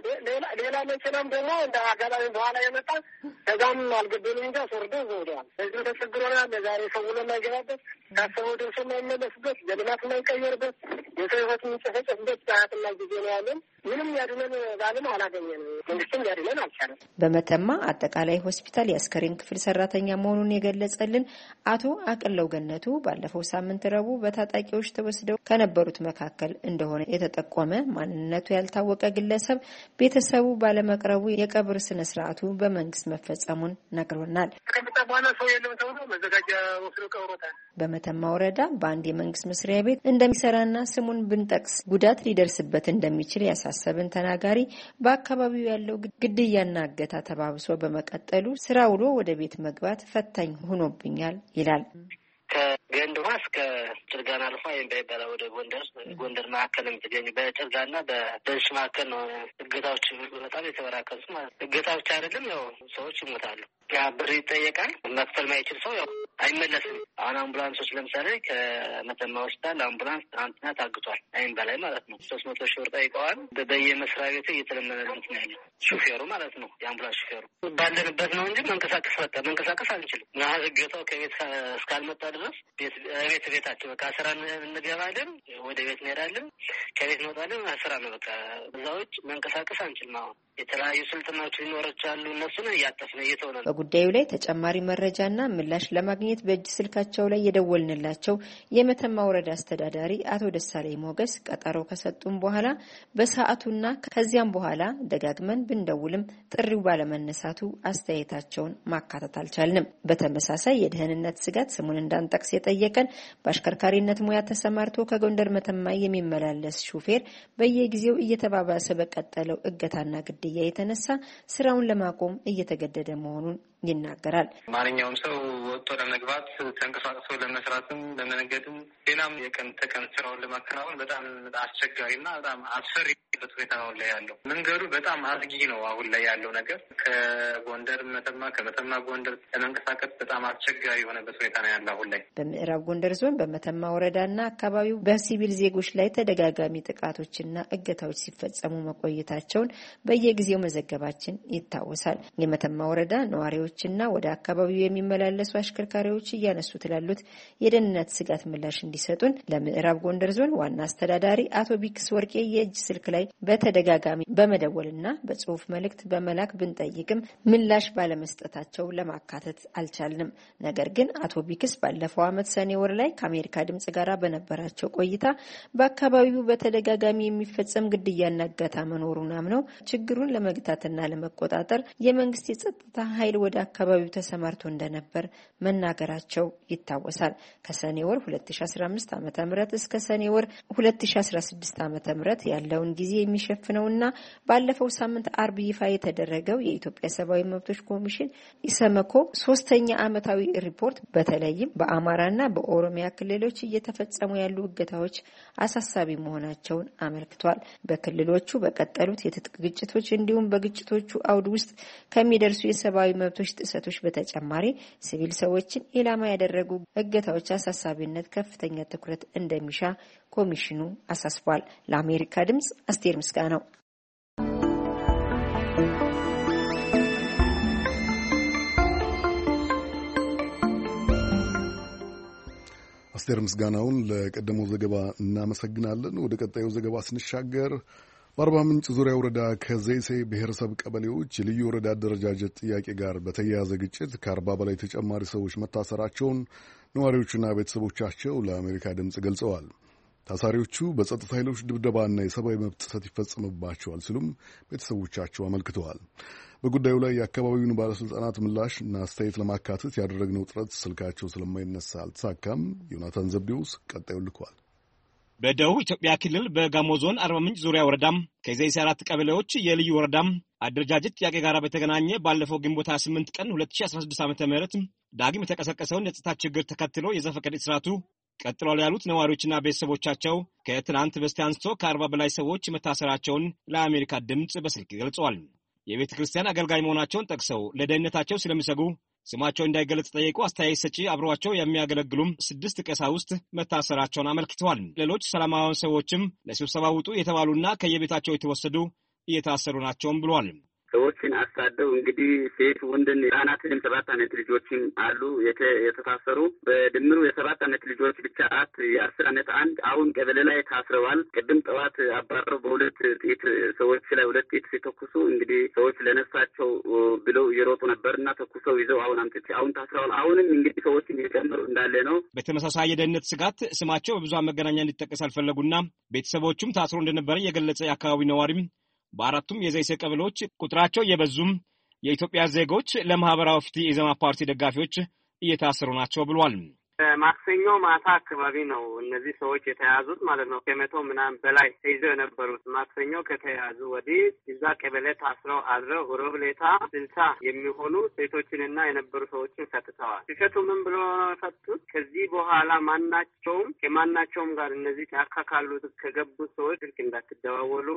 ሌላ መኪናም ደግሞ እንደ አጋጣሚ በኋላ የመጣ ከዛም አልገደሉም እንጂ አስወርደው ዘውደዋል። በዚህ ተቸግሮናል። ለዛሬ ሰው ውሎ የማይገባበት ካሰበው ደርሶ የማይመለስበት ለልማት የማይቀየርበት የሰው ሕይወት የሚጨፈጨፍበት ሰዓትና ጊዜ ነው ያለን። ምንም ያድነን ባለም አላገኘንም። መንግስትም ያድነን አልቻለም። በመተማ አጠቃላይ ሆስፒታል የአስከሬን ክፍል ሰራተኛ መሆኑን የገለጸልን አቶ አቅለው ገነቱ ባለፈው ሳምንት ረቡዕ በታጣቂዎች ተወስደው ከነበሩት መካከል እንደሆነ የተጠቆመ ማንነቱ ያልታወቀ ግለሰብ ቤተሰቡ ባለመቅረቡ የቀብር ስነ ስርዓቱ በመንግስት መፈጸሙን ነግሮናል። ከመጣ በኋላ ሰው የለም ተብሎ መዘጋጃ ወስዶ ቀብሮታል። በመተማ ወረዳ በአንድ የመንግስት መስሪያ ቤት እንደሚሰራና ስሙን ብንጠቅስ ጉዳት ሊደርስበት እንደሚችል ያሳሰብን ተናጋሪ በአካባቢው ያለው ግድያና እገታ ተባብሶ በመቀጠሉ ስራ ውሎ ወደ ቤት መግባት ፈታኝ ሆኖብኛል ይላል። ከገንድዋ እስከ ጭርጋና አልፋ የሚባል ወደ ጎንደር ማዕከል የምትገኝ በጭርጋና በደንሽ ማዕከል ነው። እገታዎች በጣም የተበራከቱ ማለት ነው። እገታ ብቻ አይደለም፣ ያው ሰዎች ይሞታሉ። ያ ብር ይጠየቃል። መክፈል ማይችል ሰው ያው አይመለስም። አሁን አምቡላንሶች ለምሳሌ ከመተማ ሆስፒታል አምቡላንስ ትናንትና ታግቷል። አይን በላይ ማለት ነው። 300 ሺህ ብር ጠይቀዋል። በየመስሪያ ቤቱ እየተለመደ ነው ያለ ሹፌሩ ማለት ነው። የአምቡላንስ ሹፌሩ ባለንበት ነው እንጂ መንቀሳቀስ አንችልም። እገታው ከቤት እስካልመጣ ድረስ ቤታችን በቃ ስራ እንገባለን፣ ወደ ቤት እንሄዳለን፣ ከቤት እንወጣለን፣ ስራ ነው በቃ። እዛ ውጭ መንቀሳቀስ አንችልም። አሁን የተለያዩ ስልጠናዎች ሊኖሮች አሉ። እነሱን እያጠፍን እየተሆነ ነው። በጉዳዩ ላይ ተጨማሪ መረጃና ምላሽ ለማግኘት በእጅ ስልካቸው ላይ የደወልንላቸው የመተማ ወረዳ አስተዳዳሪ አቶ ደሳለኝ ሞገስ ቀጠሮ ከሰጡን በኋላ በሰዓቱና ከዚያም በኋላ ደጋግመን ብንደውልም ጥሪው ባለመነሳቱ አስተያየታቸውን ማካተት አልቻልንም። በተመሳሳይ የደህንነት ስጋት ስሙን እንዳንጠቅስ የጠየቀን በአሽከርካሪነት ሙያ ተሰማርቶ ከጎንደር መተማ የሚመላለስ ሹፌር በየጊዜው እየተባባሰ በቀጠለው እገታና ግድያ የተነሳ ስራውን ለማቆም እየተገደደ መሆኑን ይናገራል። ማንኛውም ሰው ወጥቶ ለመግባት ተንቀሳቅሶ ለመስራትም ለመነገድም ሌላም የቀን ተቀን ስራውን ለማከናወን በጣም አስቸጋሪና በጣም አስፈሪ ሁኔታ ነው ላይ ያለው። መንገዱ በጣም አስጊ ነው። አሁን ላይ ያለው ነገር ከጎንደር መተማ ከመተማ ጎንደር ለመንቀሳቀስ በጣም አስቸጋሪ የሆነበት ሁኔታ ነው ያለው አሁን ላይ። በምዕራብ ጎንደር ዞን በመተማ ወረዳና አካባቢው በሲቪል ዜጎች ላይ ተደጋጋሚ ጥቃቶችና እገታዎች ሲፈጸሙ መቆየታቸውን በየጊዜው መዘገባችን ይታወሳል። የመተማ ወረዳ ነዋሪዎችና ወደ አካባቢው የሚመላለሱ አሽከርካሪዎች እያነሱት ላሉት የደህንነት ስጋት ምላሽ እንዲሰጡን ለምዕራብ ጎንደር ዞን ዋና አስተዳዳሪ አቶ ቢክስ ወርቄ የእጅ ስልክ ላይ በተደጋጋሚ በመደወልና በጽሁፍ መልእክት በመላክ ብንጠይቅም ምላሽ ባለመስጠታቸው ለማካተት አልቻልንም። ነገር ግን አቶ ቢክስ ባለፈው ዓመት ሰኔ ወር ላይ ከአሜሪካ ድምጽ ጋር በነበራቸው ቆይታ በአካባቢው በተደጋጋሚ የሚፈጸም ግድያና እገታ መኖሩን አምነው ችግሩን ለመግታትና ለመቆጣጠር የመንግስት የጸጥታ ኃይል ወደ አካባቢው ተሰማርቶ እንደነበር መናገራቸው ይታወሳል። ከሰኔ ወር 2015 ዓ.ም እስከ ሰኔ ወር 2016 ዓ.ም ያለውን ጊዜ የሚሸፍነውና ባለፈው ሳምንት አርብ ይፋ የተደረገው የኢትዮጵያ ሰብአዊ መብቶች ኮሚሽን ኢሰመኮ 3ኛ ዓመታዊ ሪፖርት በተለይም በአማራና በኦሮሚያ ክልሎች እየተፈጸሙ ያሉ እገታዎች አሳሳቢ መሆናቸውን አመልክቷል። በክልሎቹ በቀጠሉት የትጥቅ ግጭቶች እንዲሁም በግጭቶቹ አውድ ውስጥ ከሚደርሱ የሰብአዊ መብቶች ጥሰቶች በተጨማሪ ሲቪል ሰዎችን ኢላማ ያደረጉ እገታዎች አሳሳቢነት ከፍተኛ ትኩረት እንደሚሻ ኮሚሽኑ አሳስቧል። ለአሜሪካ ድምጽ አስቴር ምስጋናው። አስቴር ምስጋናውን ለቀደመው ዘገባ እናመሰግናለን። ወደ ቀጣዩ ዘገባ ስንሻገር በአርባ ምንጭ ዙሪያ ወረዳ ከዘይሴ ብሔረሰብ ቀበሌዎች የልዩ ወረዳ አደረጃጀት ጥያቄ ጋር በተያያዘ ግጭት ከ40 በላይ ተጨማሪ ሰዎች መታሰራቸውን ነዋሪዎችና ቤተሰቦቻቸው ለአሜሪካ ድምፅ ገልጸዋል። ታሳሪዎቹ በጸጥታ ኃይሎች ድብደባና የሰብአዊ መብት ጥሰት ይፈጸምባቸዋል ሲሉም ቤተሰቦቻቸው አመልክተዋል። በጉዳዩ ላይ የአካባቢውን ባለስልጣናት ምላሽና አስተያየት ለማካተት ያደረግነው ጥረት ስልካቸው ስለማይነሳ አልተሳካም። ዮናታን ዘብዴውስ ቀጣዩ ልኳል። በደቡብ ኢትዮጵያ ክልል በጋሞ ዞን አርባ ምንጭ ዙሪያ ወረዳም ከዘይሴ 4 ቀበሌዎች የልዩ ወረዳም አደረጃጀት ጥያቄ ጋር በተገናኘ ባለፈው ግንቦት 28 ቀን 2016 ዓ.ም ዳግም የተቀሰቀሰውን የጸጥታ ችግር ተከትሎ የዘፈቀደ እስራቱ ቀጥሏል ያሉት ነዋሪዎችና ቤተሰቦቻቸው ከትናንት በስቲያ አንስቶ ከ40 በላይ ሰዎች መታሰራቸውን ለአሜሪካ ድምፅ በስልክ ገልጸዋል። የቤተ ክርስቲያን አገልጋይ መሆናቸውን ጠቅሰው ለደህንነታቸው ስለሚሰጉ ስማቸው እንዳይገለጽ ጠየቁ አስተያየት ሰጪ አብረዋቸው የሚያገለግሉም 6 ቀሳውስት መታሰራቸውን አመልክተዋል። ሌሎች ሰላማዊ ሰዎችም ለስብሰባ ውጡ የተባሉና ከየቤታቸው የተወሰዱ እየታሰሩ ናቸውም ብሏል። ሰዎችን አሳደው እንግዲህ ሴት ወንድን ህጻናትን 7 ዓመት ልጆችን አሉ የተታሰሩ በድምሩ የ7 ዓመት ልጆች ብቻ 4 የ10 ዓመት አንድ አሁን ቀበሌ ላይ ታስረዋል። ቅድም ጠዋት አባረው በሁለት ጥይት ሰዎች ላይ 2 ጥይት ሲተኩሱ እንግዲህ ሰዎች ለነፍሳቸው ብለው እየሮጡ ነበርና ተኩሰው ይዘው አሁን ታስረዋል። አሁንም እንግዲህ ሰዎችን እየጨመሩ እንዳለ ነው። በተመሳሳይ የደህንነት ስጋት ስማቸው በብዙሃን መገናኛ እንዲጠቀስ አልፈለጉና ቤተሰቦቹም ታስሮ እንደነበረ የገለጸ የአካባቢ ነዋሪም በአራቱም የዘይሴ ቀበሌዎች ቁጥራቸው የበዙም የኢትዮጵያ ዜጎች ለማህበራዊ ፍትህ የኢዜማ ፓርቲ ደጋፊዎች እየታሰሩ ናቸው ብሏል። ማክሰኞ ማታ አካባቢ ነው እነዚህ ሰዎች የተያዙት ማለት ነው። ከ100 ምናምን በላይ ተይዘው የነበሩት ማክሰኞ ከተያዙ ወዲህ እዛ ቀበሌ ታስረው አድረው ሮብሌታ 60 የሚሆኑ ሴቶችንና የነበሩ ሰዎችን ፈትተዋል። ሲፈቱ ምን ብሎ ፈቱት? ከዚህ በኋላ ማናቸውም ከማናቸውም ጋር እነዚህ ጫካ ካሉት ከገቡት ሰዎች ስልክ እንዳትደዋወሉ፣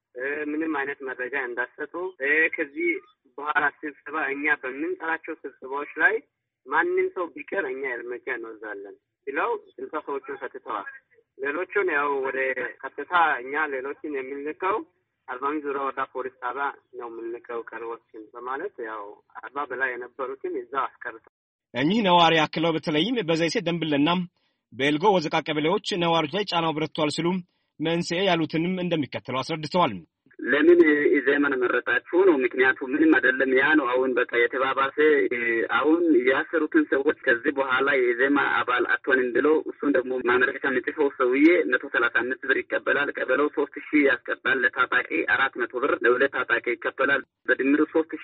ምንም አይነት መረጃ እንዳሰጡ፣ ከዚህ በኋላ ስብሰባ እኛ በምንጠራቸው ስብሰባዎች ላይ ማንም ሰው ቢቀር እኛ እርምጃ እንወስዳለን ብለው 60 ሰዎችን ፈትተዋል። ሌሎቹን ያው ወደ ቀጥታ እኛ ሌሎችን የምንልከው አርባ ምንጭ ዙሪያ ወረዳ ፖሊስ ጣቢያ ነው የምንልከው ቀሪዎችን በማለት ያው 40 በላይ የነበሩትን እዛው አስቀርተዋል። እኚህ ነዋሪ አክለው በተለይም በዘይሴ ደንብለና በኤልጎ ወዘቃ ቀበሌዎች ነዋሪዎች ላይ ጫናው በረቷል ሲሉ መንስኤ ያሉትንም እንደሚከተለው አስረድተዋል። ለምን ኢዜማን መረጣችሁ ነው? ምክንያቱ ምንም አይደለም። ያ ነው አሁን በቃ የተባባሰ አሁን ያሰሩትን ሰዎች ከዚህ በኋላ የኢዜማ አባል አትሆንም ብለው እሱን ደግሞ ማመልከቻ የምጽፈው ሰውዬ 135 ብር ይቀበላል። ቀበለው 3000 ያስቀባል። ለታጣቂ 400 ብር ለሁለት ታጣቂ ይቀበላል። በድምሩ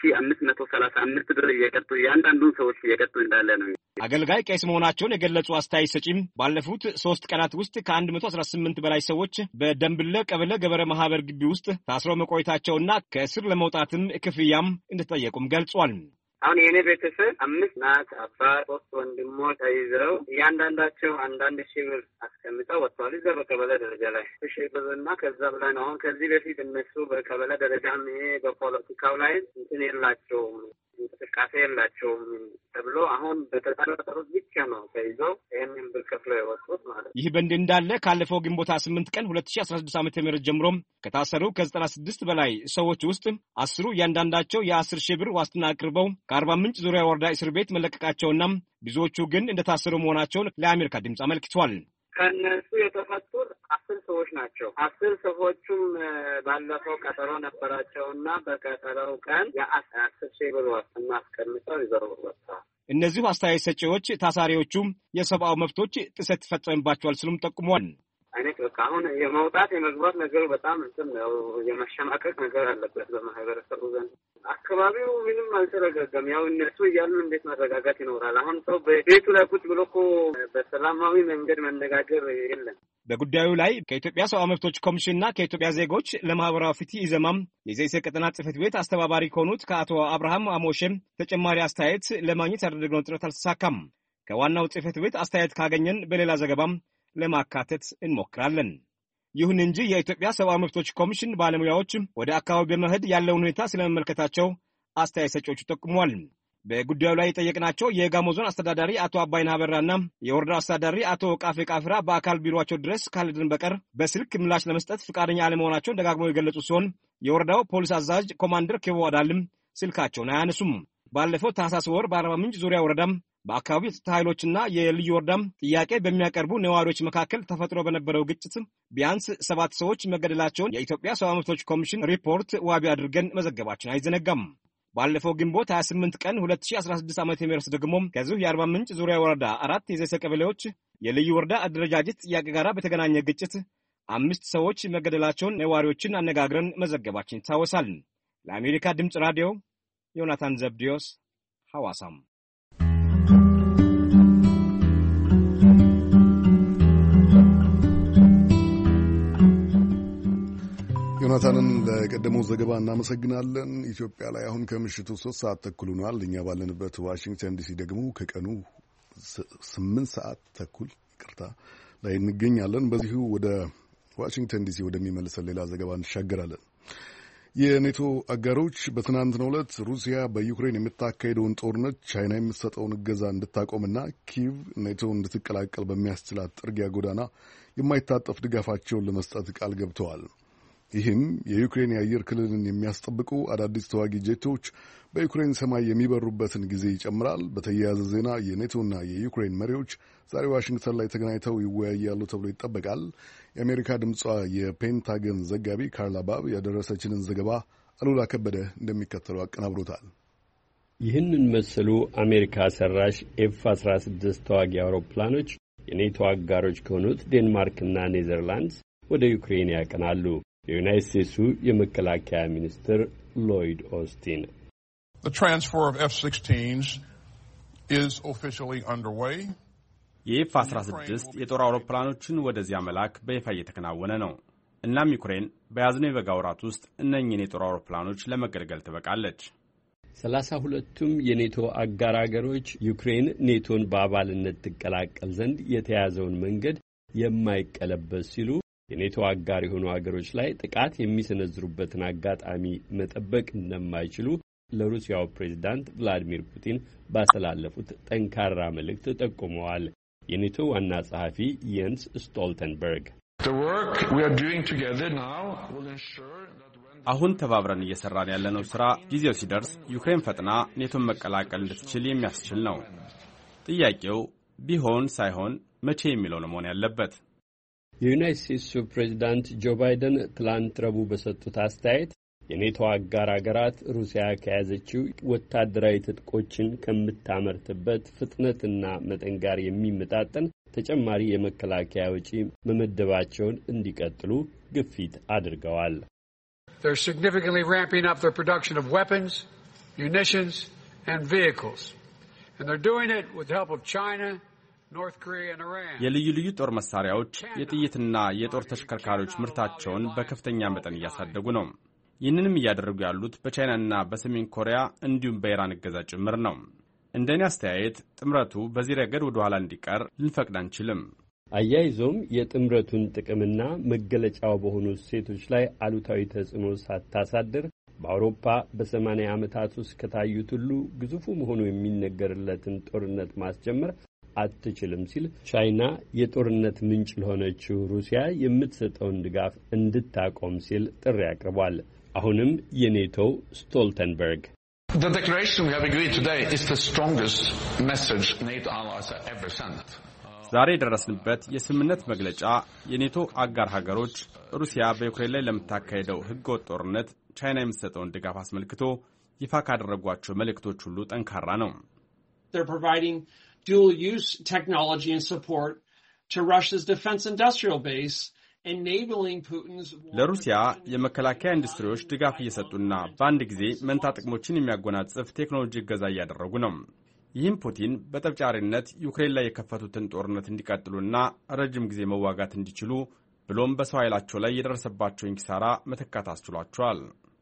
3535 ብር እየቀጡ ያንዳንዱን ሰዎች እየቀጡ እንዳለ ነው። አገልጋይ ቄስ መሆናቸውን የገለጹ አስተያየት ሰጪም ባለፉት 3 ቀናት ውስጥ ከ118 በላይ ሰዎች በደንብለ ቀበሌ ገበረ ማህበር ግቢ ውስጥ ታስረው መቆየታቸውና ከእስር ለመውጣትም ክፍያም እንደተጠየቁም ገልጿል። አሁን የኔ ቤተሰብ 5 ናት። አባት 3 ወንድሞች ተይዘው እያንዳንዳቸው 1,000 ብር አስቀምጠው ወጥተዋል። እዛ በቀበሌ ደረጃ ላይ 1,000 ብርና ከዛ በላይ ነው። አሁን ከዚህ በፊት እነሱ በቀበሌ ደረጃም በፖለቲካው ላይ እንትን የላቸውም እንቅስቃሴ የላቸውም ተብሎ አሁን በተጠረጠሩት ብቻ ነው ተይዘው ይህንን ብር ከፍለው የወጡት ማለት ነው። ይህ በእንዲህ እንዳለ ካለፈው ግንቦት 8 ቀን 2016 ዓ.ም ጀምሮ ከታሰሩ ከ96 በላይ ሰዎች ውስጥ 10 እያንዳንዳቸው የ10,000 ብር ዋስትና አቅርበው ከአርባ ምንጭ ዙሪያ ወረዳ እስር ቤት መለቀቃቸውና ብዙዎቹ ግን እንደታሰሩ መሆናቸውን ለአሜሪካ ድምፅ አመልክቷል። ከነሱ የተፈቱት 10 ሰዎች ናቸው። 10 ሰዎቹም ባለፈው ቀጠሮ ነበራቸውና በቀጠሮው ቀን የ10,000 ብር ዋስትና አስቀምጠው ይዘው ወጥተዋል። እነዚሁ አስተያየት ሰጪዎች ታሳሪዎቹ የሰብአዊ መብቶች ጥሰት ይፈጸምባቸዋል ሲሉም ጠቁመዋል። አይነት በቃ አሁን የመውጣት የመግባት ነገሩ በጣም እንትን ነው የመሸማቀቅ ነገር አለበት በማህበረሰቡ ዘንድ። አካባቢው ምንም አልተረጋጋም። ያው እነሱ እያሉ እንዴት መረጋጋት ይኖራል? አሁን ሰው በቤቱ ላይ ቁጭ ብሎ እኮ በሰላማዊ መንገድ መነጋገር የለም። በጉዳዩ ላይ ከኢትዮጵያ ሰብአዊ መብቶች ኮሚሽንና ከኢትዮጵያ ዜጎች ለማህበራዊ ፍትህ ኢዜማም የዘይሴ ቀጠና ጽሕፈት ቤት አስተባባሪ ከሆኑት ከአቶ አብርሃም አሞሼም ተጨማሪ አስተያየት ለማግኘት ያደረግነው ጥረት አልተሳካም። ከዋናው ጽሕፈት ቤት አስተያየት ካገኘን በሌላ ዘገባም ለማካተት እንሞክራለን። ይሁን እንጂ የኢትዮጵያ ሰብአዊ መብቶች ኮሚሽን ባለሙያዎች ወደ አካባቢ በመሄድ ያለውን ሁኔታ ስለመመልከታቸው አስተያየት ሰጪዎቹ ጠቁመዋል። በጉዳዩ ላይ የጠየቅናቸው የጋሞ ዞን አስተዳዳሪ አቶ አባይን ሀበራና የወረዳው አስተዳዳሪ አቶ ቃፌ ቃፍራ በአካል ቢሮቸው ድረስ ካልሄድን በቀር በስልክ ምላሽ ለመስጠት ፍቃደኛ አለመሆናቸውን ደጋግመው የገለጹ ሲሆን የወረዳው ፖሊስ አዛዥ ኮማንደር ኬቦ ዋዳልም ስልካቸውን አያነሱም። ባለፈው ታህሳስ ወር በአርባ ምንጭ ዙሪያ ወረዳም በአካባቢው የጸጥታ ኃይሎችና የልዩ ወረዳም ጥያቄ በሚያቀርቡ ነዋሪዎች መካከል ተፈጥሮ በነበረው ግጭት ቢያንስ 7 ሰዎች መገደላቸውን የኢትዮጵያ ሰብዓዊ መብቶች ኮሚሽን ሪፖርት ዋቢ አድርገን መዘገባችን አይዘነጋም። ባለፈው ግንቦት 28 ቀን 2016 ዓ.ም ደግሞ ከዚሁ የአርባ ምንጭ ዙሪያ ወረዳ 4 የዘይሴ ቀበሌዎች የልዩ ወረዳ አደረጃጀት ጥያቄ ጋር በተገናኘ ግጭት 5 ሰዎች መገደላቸውን ነዋሪዎችን አነጋግረን መዘገባችን ይታወሳል። ለአሜሪካ ድምፅ ራዲዮ ዮናታን ዘብዲዮስ ሐዋሳም። ዮናታንን ለቀደመው ዘገባ እናመሰግናለን። ኢትዮጵያ ላይ አሁን ከምሽቱ 3 ሰዓት ተኩል ሆኗል። እኛ ባለንበት ዋሽንግተን ዲሲ ደግሞ ከቀኑ 8 ሰዓት ተኩል ላይ እንገኛለን። በዚሁ ወደ ዋሽንግተን ዲሲ ወደሚመልሰን ሌላ ዘገባ እንሻገራለን። የኔቶ አጋሮች በትናንትናው ዕለት ሩሲያ በዩክሬን የምታካሄደውን ጦርነት ቻይና የምትሰጠውን እገዛ እንድታቆምና ኪቭ ኔቶ እንድትቀላቀል በሚያስችላት ጥርጊያ ጎዳና የማይታጠፍ ድጋፋቸውን ለመስጠት ቃል ገብተዋል። ይህም የዩክሬን የአየር ክልልን የሚያስጠብቁ አዳዲስ ተዋጊ ጄቶች በዩክሬን ሰማይ የሚበሩበትን ጊዜ ይጨምራል። በተያያዘ ዜና የኔቶና የዩክሬን መሪዎች ዛሬ ዋሽንግተን ላይ ተገናኝተው ይወያያሉ ተብሎ ይጠበቃል። የአሜሪካ ድምጿ የፔንታገን ዘጋቢ ካርላ ባብ ያደረሰችንን ዘገባ አሉላ ከበደ እንደሚከተለው አቀናብሮታል። ይህንን መሰሉ አሜሪካ ሰራሽ F-16 ተዋጊ አውሮፕላኖች የኔቶ አጋሮች ከሆኑት ዴንማርክና ኔዘርላንድስ ወደ ዩክሬን ያቀናሉ። የዩናይትድ ስቴትሱ የመከላከያ ሚኒስትር ሎይድ ኦስቲን The transfer of F-16s is officially underway. የኤፍ-16 የጦር አውሮፕላኖችን ወደዚያ መላክ በይፋ እየተከናወነ ነው። እናም ዩክሬን በያዝነው የበጋ ወራት ውስጥ እነኚህን የጦር አውሮፕላኖች ለመገልገል ትበቃለች። 32ቱም የኔቶ አጋር አገሮች ዩክሬን ኔቶን በአባልነት ትቀላቀል ዘንድ የተያዘውን መንገድ የማይቀለበስ ሲሉ የኔቶ አጋር የሆኑ አገሮች ላይ ጥቃት የሚሰነዝሩበትን አጋጣሚ መጠበቅ እንደማይችሉ ለሩሲያው ፕሬዝዳንት ቭላዲሚር ፑቲን ባስተላለፉት ጠንካራ መልእክት ጠቁመዋል። የኔቶ ዋና ጸሐፊ የንስ ስቶልተንበርግ አሁን ተባብረን እየሰራን ያለነው ሥራ ጊዜው ሲደርስ ዩክሬን ፈጥና ኔቶን መቀላቀል እንድትችል የሚያስችል ነው። ጥያቄው ቢሆን ሳይሆን መቼ የሚለው ነው መሆን ያለበት። የዩናይትድ ስቴትሱ ፕሬዝዳንት ጆ ባይደን ትላንት ረቡዕ በሰጡት አስተያየት የኔቶ አጋር አገራት ሩሲያ ከያዘችው ወታደራዊ ትጥቆችን ከምታመርትበት ፍጥነትና መጠን ጋር የሚመጣጠን ተጨማሪ የመከላከያ ወጪ መመደባቸውን እንዲቀጥሉ ግፊት አድርገዋል። They're significantly ramping up their production of weapons, munitions, and vehicles. And they're doing it with the help of China, North Korea, and Iran. የልዩ ልዩ ጦር መሳሪያዎች፣ የጥይትና የጦር ተሽከርካሪዎች ምርታቸውን በከፍተኛ መጠን እያሳደጉ ነው። ይህንንም እያደረጉ ያሉት በቻይናና በሰሜን ኮሪያ እንዲሁም በኢራን እገዛ ጭምር ነው። እንደኔ አስተያየት ጥምረቱ በዚህ ረገድ ወደ ኋላ እንዲቀር ልንፈቅድ አንችልም። አያይዞም የጥምረቱን ጥቅምና መገለጫው በሆኑ ሴቶች ላይ አሉታዊ ተጽዕኖ ሳታሳድር በአውሮፓ በ80 ዓመታት ውስጥ ከታዩት ሁሉ ግዙፉ መሆኑ የሚነገርለትን ጦርነት ማስጀመር አትችልም ሲል ቻይና የጦርነት ምንጭ ለሆነችው ሩሲያ የምትሰጠውን ድጋፍ እንድታቆም ሲል ጥሪ አቅርቧል። አሁንም የኔቶው ስቶልተንበርግ The declaration we have agreed today is the strongest message NATO allies have ever sent. ዛሬ የደረስንበት የስምምነት መግለጫ የኔቶ አጋር ሀገሮች ሩሲያ በዩክሬን ላይ ለምታካሄደው ሕገወጥ ጦርነት ቻይና የምትሰጠውን ድጋፍ አስመልክቶ ይፋ ካደረጓቸው መልእክቶች ሁሉ ጠንካራ ነው። They're providing dual use technology and support to Russia's defense industrial base, enabling Putin's ለሩሲያ የመከላከያ ኢንዱስትሪዎች ድጋፍ እየሰጡና በአንድ ጊዜ መንታ ጥቅሞችን የሚያጎናጽፍ ቴክኖሎጂ እገዛ እያደረጉ ነው። ይህም ፑቲን በጠብጫሪነት ዩክሬን ላይ የከፈቱትን ጦርነት እንዲቀጥሉና ረጅም ጊዜ መዋጋት እንዲችሉ ብሎም በሰው ኃይላቸው ላይ የደረሰባቸውን ኪሳራ መተካት አስችሏቸዋል።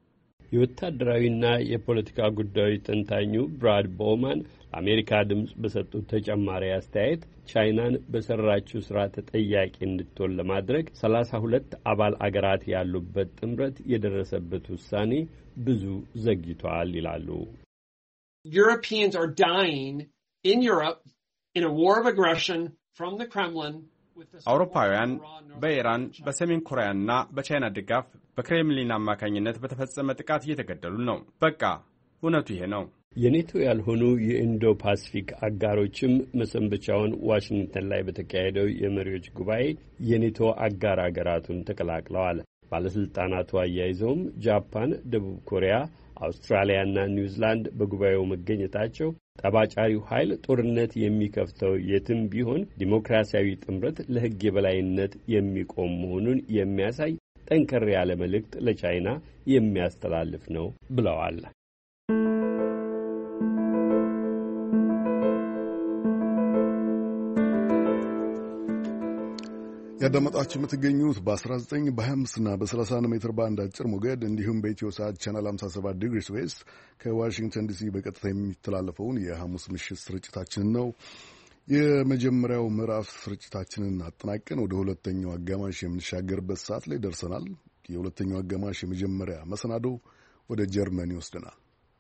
የወታደራዊና የፖለቲካ ጉዳዮች ተንታኙ ብራድ ቦውማን ለአሜሪካ ድምፅ በሰጡት ተጨማሪ አስተያየት ቻይናን በሰራችው ስራ ተጠያቂ እንድትሆን ለማድረግ 32 አባል አገራት ያሉበት ጥምረት የደረሰበት ውሳኔ ብዙ ዘግይቷል ይላሉ። Europeans are dying in Europe in a war of aggression from the Kremlin. አውሮፓውያን በኢራን በሰሜን ኮሪያና በቻይና ድጋፍ በክሬምሊን አማካኝነት በተፈጸመ ጥቃት እየተገደሉ ነው። በቃ እውነቱ ይሄ ነው። የኔቶ ያልሆኑ የኢንዶ ፓሲፊክ አጋሮችም መሰንበቻውን ዋሽንግተን ላይ በተካሄደው የመሪዎች ጉባኤ የኔቶ አጋር አገራቱን ተቀላቅለዋል። ባለስልጣናቱ አያይዘውም ጃፓን፣ ደቡብ ኮሪያ፣ አውስትራሊያና ኒውዚላንድ በጉባኤው መገኘታቸው ጠባጫሪው ኃይል ጦርነት የሚከፍተው የትም ቢሆን ዲሞክራሲያዊ ጥምረት ለሕግ የበላይነት የሚቆም መሆኑን የሚያሳይ ጠንከር ያለ መልእክት ለቻይና የሚያስተላልፍ ነው ብለዋል። ያዳመጣችሁ የምትገኙት በ19 በ25 እና በ31 ሜትር ባንድ አጭር ሞገድ እንዲሁም በኢትዮ ሰዓት ቻናል 57 ዲግሪስ ዌስት ከዋሽንግተን ዲሲ በቀጥታ የሚተላለፈውን የሐሙስ ምሽት ስርጭታችንን ነው። የመጀመሪያው ምዕራፍ ስርጭታችንን አጠናቀን ወደ ሁለተኛው አጋማሽ የምንሻገርበት ሰዓት ላይ ደርሰናል። የሁለተኛው አጋማሽ የመጀመሪያ መሰናዶ ወደ ጀርመን ይወስደናል።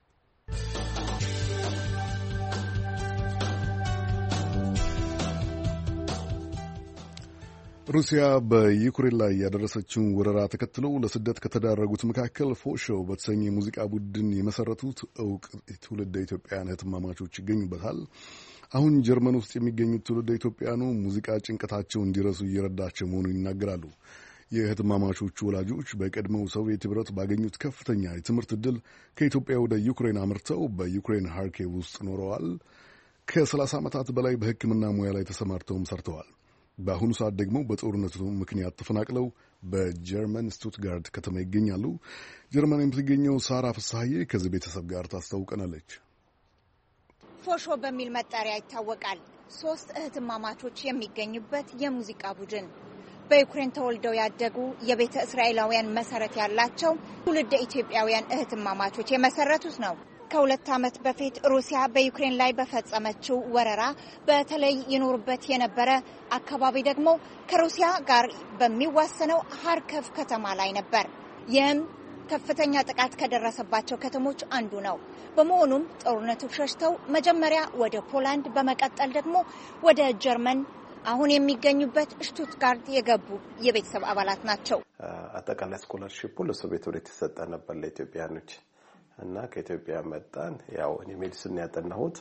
ሩሲያ በዩክሬን ላይ ያደረሰችውን ወረራ ተከትሎ ለስደት ከተዳረጉት መካከል ፎሾ በተሰኘ የሙዚቃ ቡድን የመሰረቱት እውቅ ትውልደ ኢትዮጵያውያን እህትማማቾች ይገኙበታል። አሁን ጀርመን ውስጥ የሚገኙት ትውልደ ኢትዮጵያውያኑ ሙዚቃ ጭንቀታቸውን እንዲረሱ እየረዳቸው መሆኑን ይናገራሉ። የእህትማማቾቹ ወላጆች በቀድሞው ሶቪየት ሕብረት ባገኙት ከፍተኛ የትምህርት ዕድል ከኢትዮጵያ ወደ ዩክሬን አምርተው በዩክሬን ሃርኪቭ ውስጥ ኖረዋል። ከ30 ዓመታት በላይ በሕክምና ሙያ ላይ ተሰማርተውም ሰርተዋል። በአሁኑ ሰዓት ደግሞ በጦርነቱ ምክንያት ተፈናቅለው በጀርመን ስቱትጋርት ከተማ ይገኛሉ። ጀርመን የምትገኘው ሳራ ፍስሐዬ ከዚህ ቤተሰብ ጋር ታስታውቀናለች። ፎሾ በሚል መጠሪያ ይታወቃል። 3 እህትማማቾች የሚገኙበት የሙዚቃ ቡድን በዩክሬን ተወልደው ያደጉ የቤተ እስራኤላውያን መሰረት ያላቸው ትውልደ ኢትዮጵያውያን እህትማማቾች የመሰረቱት ነው። ከ2 ዓመት በፊት ሩሲያ በዩክሬን ላይ በፈጸመችው ወረራ በተለይ ይኖሩበት የነበረ አካባቢ ደግሞ ከሩሲያ ጋር በሚዋሰነው ሃርኪቭ ከተማ ላይ ነበር። ይህም ከፍተኛ ጥቃት ከደረሰባቸው ከተሞች አንዱ ነው። በመሆኑም ጦርነቱ ሸሽተው መጀመሪያ ወደ ፖላንድ በመቀጠል ደግሞ ወደ ጀርመን አሁን የሚገኙበት ሽቱትጋርት የገቡ የቤተሰብ አባላት ናቸው። አጠቃላይ ስኮላርሺፑ ለሶቪየት ወደ ተሰጠ ነበር ለኢትዮጵያኖች እና ከኢትዮጵያ መጣን። ያው እኔ ሜዲሲን ያጠናሁት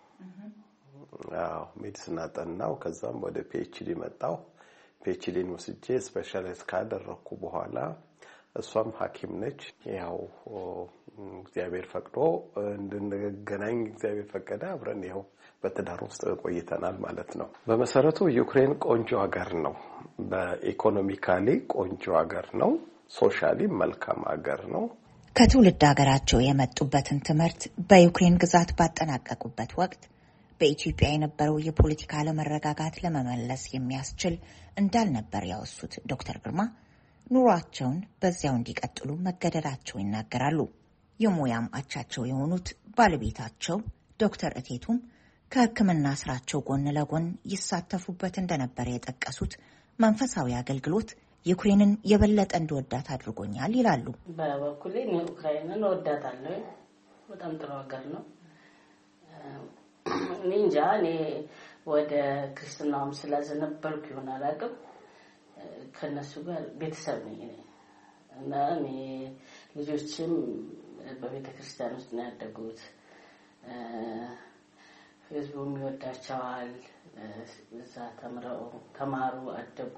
ሜዲሲን አጠናው። ከዛም ወደ ፒኤችዲ መጣሁ። ፒኤችዲን ወስጄ ስፔሻላይዝ ካደረኩ በኋላ እሷም ሐኪም ነች። ያው እግዚአብሔር ፈቅዶ እንድንገናኝ እግዚአብሔር ፈቀደ። አብረን ያው በትዳር ውስጥ ቆይተናል ማለት ነው። በመሰረቱ ዩክሬን ቆንጆ ሀገር ነው። በኢኮኖሚካሊ ቆንጆ ሀገር ነው። ሶሻሊ መልካም ሀገር ነው። ከትውልድ ሀገራቸው የመጡበትን ትምህርት በዩክሬን ግዛት ባጠናቀቁበት ወቅት በኢትዮጵያ የነበረው የፖለቲካ አለመረጋጋት ለመመለስ የሚያስችል እንዳልነበር ያወሱት ዶክተር ግርማ ኑሯቸውን በዚያው እንዲቀጥሉ መገደዳቸው ይናገራሉ። የሙያም አቻቸው የሆኑት ባለቤታቸው ዶክተር እቴቱም ከሕክምና ስራቸው ጎን ለጎን ይሳተፉበት እንደነበር የጠቀሱት መንፈሳዊ አገልግሎት ዩክሬንን የበለጠ እንድወዳት አድርጎኛል ይላሉ። በበኩሌ ዩክሬንን እወዳታለሁ። በጣም ጥሩ ሀገር ነው። እንጃ እኔ ወደ ክርስትናውም ስላዘነበልኩ ይሆን አላውቅም። ከነሱ ጋር ቤተሰብ ነኝ እና እኔ ልጆችም በቤተ ክርስቲያን ውስጥ ነው ያደጉት። ህዝቡም ይወዳቸዋል። እዛ ተማሩ፣ አደጉ።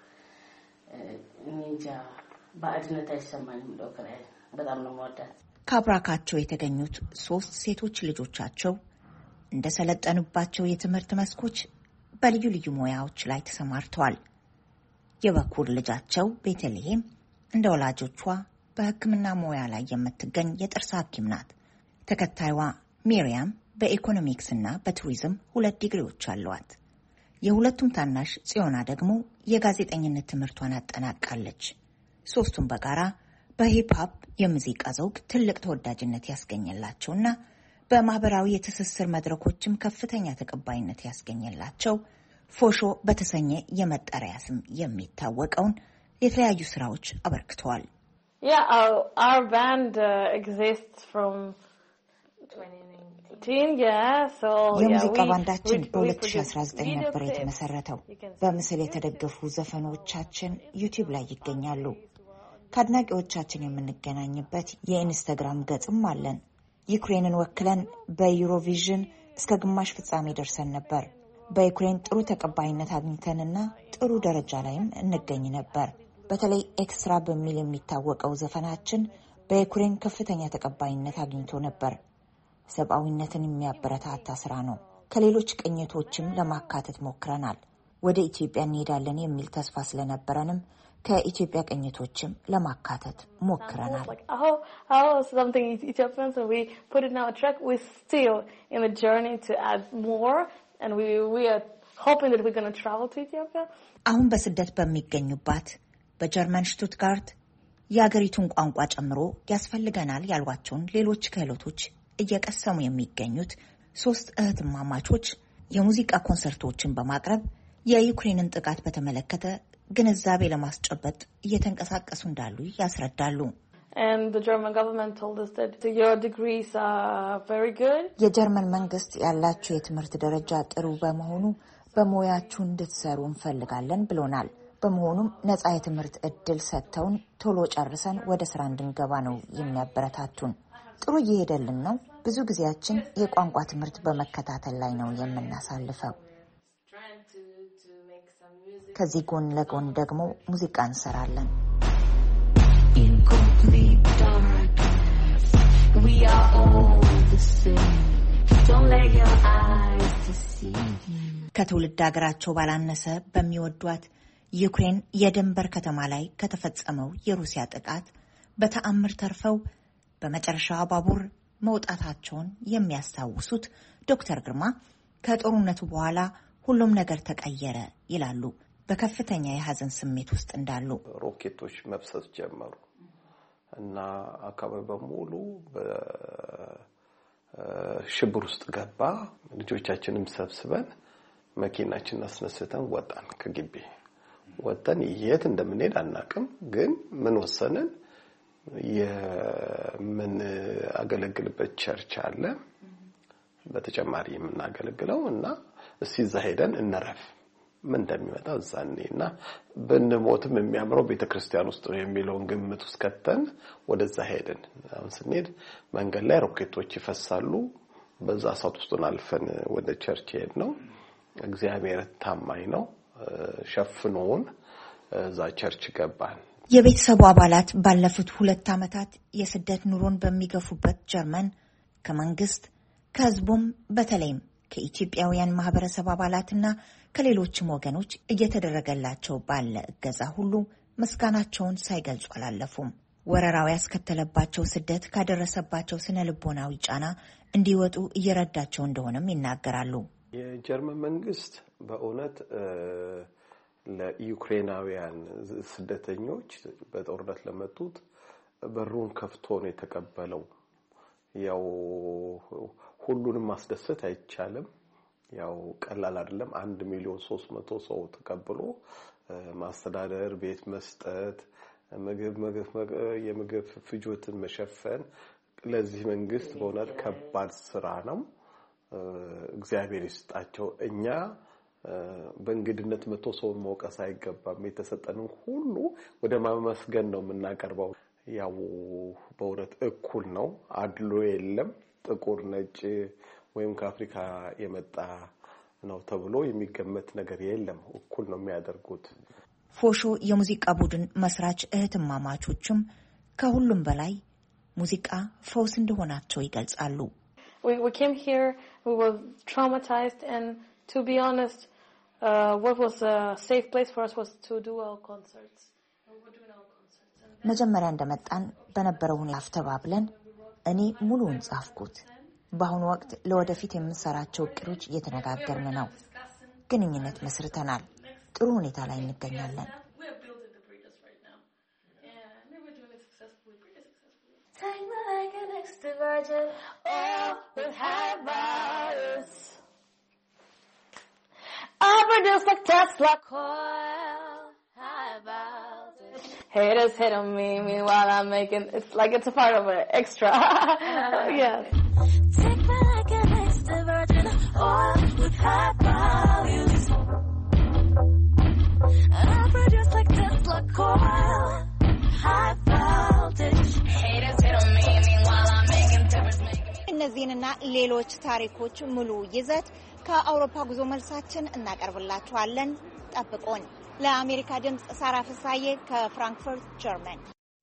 እንጃ ባዕድነት አይሰማኝም። ዶክተር በጣም ነው የምወዳት። ከአብራካቸው የተገኙት 3 ሴቶች ልጆቻቸው እንደሰለጠኑባቸው የትምህርት መስኮች በልዩ ልዩ ሙያዎች ላይ ተሰማርተዋል። የበኩር ልጃቸው ቤተልሔም እንደ ወላጆቿ በሕክምና ሙያ ላይ የምትገኝ የጥርስ ሐኪም ናት። ተከታይዋ ሚሪያም በኢኮኖሚክስ እና በቱሪዝም 2 ዲግሪዎች አሏት። የሁለቱም ታናሽ ጽዮና ደግሞ የጋዜጠኝነት ትምህርቷን አጠናቃለች። 3ቱም በጋራ በሂፕሆፕ የሙዚቃ ዘውግ ትልቅ ተወዳጅነት ያስገኘላቸውና በማህበራዊ የትስስር መድረኮችም ከፍተኛ ተቀባይነት ያስገኘላቸው ፎሾ በተሰኘ የመጠሪያ ስም የሚታወቀውን የተለያዩ ስራዎች አበርክተዋል። our band exists from የሙዚቃ ባንዳችን በ2019 ነበር የተመሰረተው። በምስል የተደገፉ ዘፈኖቻችን ዩቲዩብ ላይ ይገኛሉ። ከአድናቂዎቻችን የምንገናኝበት የኢንስታግራም ገጽም አለን። ዩክሬንን ወክለን በዩሮቪዥን እስከ ግማሽ ፍጻሜ ደርሰን ነበር። በዩክሬን ጥሩ ተቀባይነት አግኝተንና ጥሩ ደረጃ ላይም እንገኝ ነበር። በተለይ ኤክስትራ በሚል የሚታወቀው ዘፈናችን በዩክሬን ከፍተኛ ተቀባይነት አግኝቶ ነበር። ሰብአዊነትን የሚያበረታታ ስራ ነው። ከሌሎች ቅኝቶችም ለማካተት ሞክረናል። ወደ ኢትዮጵያ እንሄዳለን የሚል ተስፋ ስለነበረንም ከኢትዮጵያ ቅኝቶችም ለማካተት ሞክረናል። አሁን በስደት በሚገኙባት በጀርመን ሽቱትጋርት የአገሪቱን ቋንቋ ጨምሮ ያስፈልገናል ያሏቸውን ሌሎች ክህሎቶች እየቀሰሙ የሚገኙት 3 እህትማማቾች የሙዚቃ ኮንሰርቶችን በማቅረብ የዩክሬንን ጥቃት በተመለከተ ግንዛቤ ለማስጨበጥ እየተንቀሳቀሱ እንዳሉ ያስረዳሉ። የጀርመን መንግስት ያላችሁ የትምህርት ደረጃ ጥሩ በመሆኑ በሙያችሁ እንድትሰሩ እንፈልጋለን ብሎናል። በመሆኑም ነፃ የትምህርት እድል ሰጥተውን ቶሎ ጨርሰን ወደ ስራ እንድንገባ ነው የሚያበረታቱን። ጥሩ እየሄደልን ነው። ብዙ ጊዜያችን የቋንቋ ትምህርት በመከታተል ላይ ነው የምናሳልፈው። ከዚህ ጎን ለጎን ደግሞ ሙዚቃ እንሰራለን። ከትውልድ ሀገራቸው ባላነሰ በሚወዷት ዩክሬን የድንበር ከተማ ላይ ከተፈጸመው የሩሲያ ጥቃት በተአምር ተርፈው በመጨረሻ ባቡር መውጣታቸውን የሚያስታውሱት ዶክተር ግርማ ከጦርነቱ በኋላ ሁሉም ነገር ተቀየረ ይላሉ። በከፍተኛ የሀዘን ስሜት ውስጥ እንዳሉ ሮኬቶች መብሰስ ጀመሩ እና አካባቢ በሙሉ በሽብር ውስጥ ገባ። ልጆቻችንም ሰብስበን መኪናችንን አስነስተን ወጣን። ከግቢ ወጣን። የት እንደምንሄድ አናውቅም፣ ግን ምን ወሰንን? የምን አገለግልበት ቸርች አለ በተጨማሪ የምናገለግለው እና እስቲ እዛ ሄደን እንረፍ ምን እንደሚመጣ እዛኔና በእንሞትም የሚያምረው ቤተክርስቲያን ውስጥ ነው የሚለውን ግምት ውስጥ ከተን ወደዛ ሄደን አሁን ስንሄድ መንገድ ላይ ሮኬቶች ይፈሳሉ። በዛ ሰዓት ውስጥ አልፈን ወደ ቸርች ሄድነው። እግዚአብሔር ታማኝ ነው። ሸፍኖን እዛ ቸርች ገባን። የቤተሰቡ አባላት ባለፉት 2 ዓመታት የስደት ኑሮን በሚገፉበት ጀርመን ከመንግስት ከህዝቡም በተለይም ከኢትዮጵያውያን ማህበረሰብ አባላትና ከሌሎችም ወገኖች እየተደረገላቸው ባለ እገዛ ሁሉ ምስጋናቸውን ሳይገልጹ አላለፉም። ወረራው ያስከተለባቸው ስደት ካደረሰባቸው ስነ ልቦናዊ ጫና እንዲወጡ እየረዳቸው እንደሆነም ይናገራሉ። የጀርመን መንግስት በእውነት ለዩክሬናውያን ስደተኞች በጦርነት ለመጡት በሩን ከፍቶ ነው የተቀበለው። ያው ሁሉንም ማስደሰት አይቻልም። ያው ቀላል አይደለም። 1,300,000 ሰው ተቀብሎ ማስተዳደር፣ ቤት መስጠት፣ የምግብ ፍጆትን መሸፈን ለዚህ መንግስት በእውነት ከባድ ስራ ነው። እግዚአብሔር ይስጣቸው። እኛ በእንግድነት 100 ሰው መውቀስ አይገባም። የተሰጠንን ሁሉ ወደ ማመስገን ነው የምናቀርበው። ያው በእውነት እኩል ነው፣ አድሎ የለም። ጥቁር ነጭ ወይም ከአፍሪካ የመጣ ነው ተብሎ የሚገመት ነገር የለም። እኩል ነው የሚያደርጉት። ፎሾ የሙዚቃ ቡድን መስራች እህትማማቾችም ከሁሉም በላይ ሙዚቃ ፈውስ እንደሆናቸው ይገልጻሉ። We came here, we were traumatized, and to be honest, what was a safe place for us was to do our concerts. መጀመሪያ እንደመጣን በነበረው ሁኔታ አፍተባብለን እኔ ሙሉውን ጻፍኩት። በአሁኑ ወቅት ለወደፊት የምንሰራቸው እቅዶች እየተነጋገርን ነው። ግንኙነት መስርተናል። ጥሩ ሁኔታ ላይ እንገኛለን። Just like Tesla coil, high voltage. Haters hit on me, meanwhile I'm making, it's like it's a part of an extra. Yes. Take me like an extra virgin oil with high values. I produce like Tesla coil, high voltage. Haters hit on me, meanwhile I'm making timbers making me. የዚህንና ሌሎች ታሪኮች ሙሉ ይዘት ከአውሮፓ ጉዞ መልሳችን እናቀርብላችኋለን። ጠብቁን። ለአሜሪካ ድምጽ ሳራ ፍሳዬ ከፍራንክፈርት ጀርመን።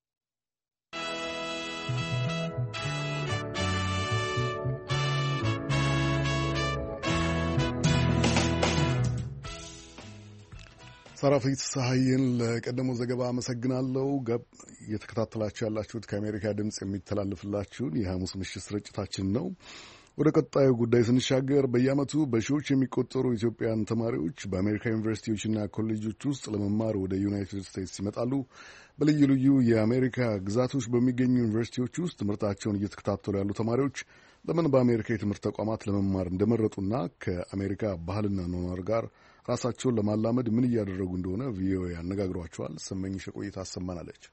ሳራ ፍሳዬን ለቀደመው ዘገባ አመሰግናለሁ። እየተከታተላችሁ ያላችሁት ከአሜሪካ ድምጽ የሚተላለፍላችሁን የሐሙስ ምሽት ስርጭታችን ነው። ወደ ቀጣዩ ጉዳይ ስንሻገር በየዓመቱ በሺዎች የሚቆጠሩ ኢትዮጵያውያን ተማሪዎች በአሜሪካ ዩኒቨርሲቲዎችና ኮሌጆች ውስጥ ለመማር ወደ ዩናይትድ ስቴትስ ይመጣሉ። በልዩ ልዩ የአሜሪካ ግዛቶች በሚገኙ ዩኒቨርሲቲዎች ውስጥ ትምህርታቸውን እየተከታተሉ ያሉ ተማሪዎች ለምን በአሜሪካ የትምህርት ተቋማት ለመማር እንደመረጡና ከአሜሪካ ባህልና ኗኗር ጋር ራሳቸውን ለማላመድ ምን እያደረጉ እንደሆነ ቪኦኤ ያነጋግሯቸዋል። ስመኝሽ ቆይታ አሰማናለች።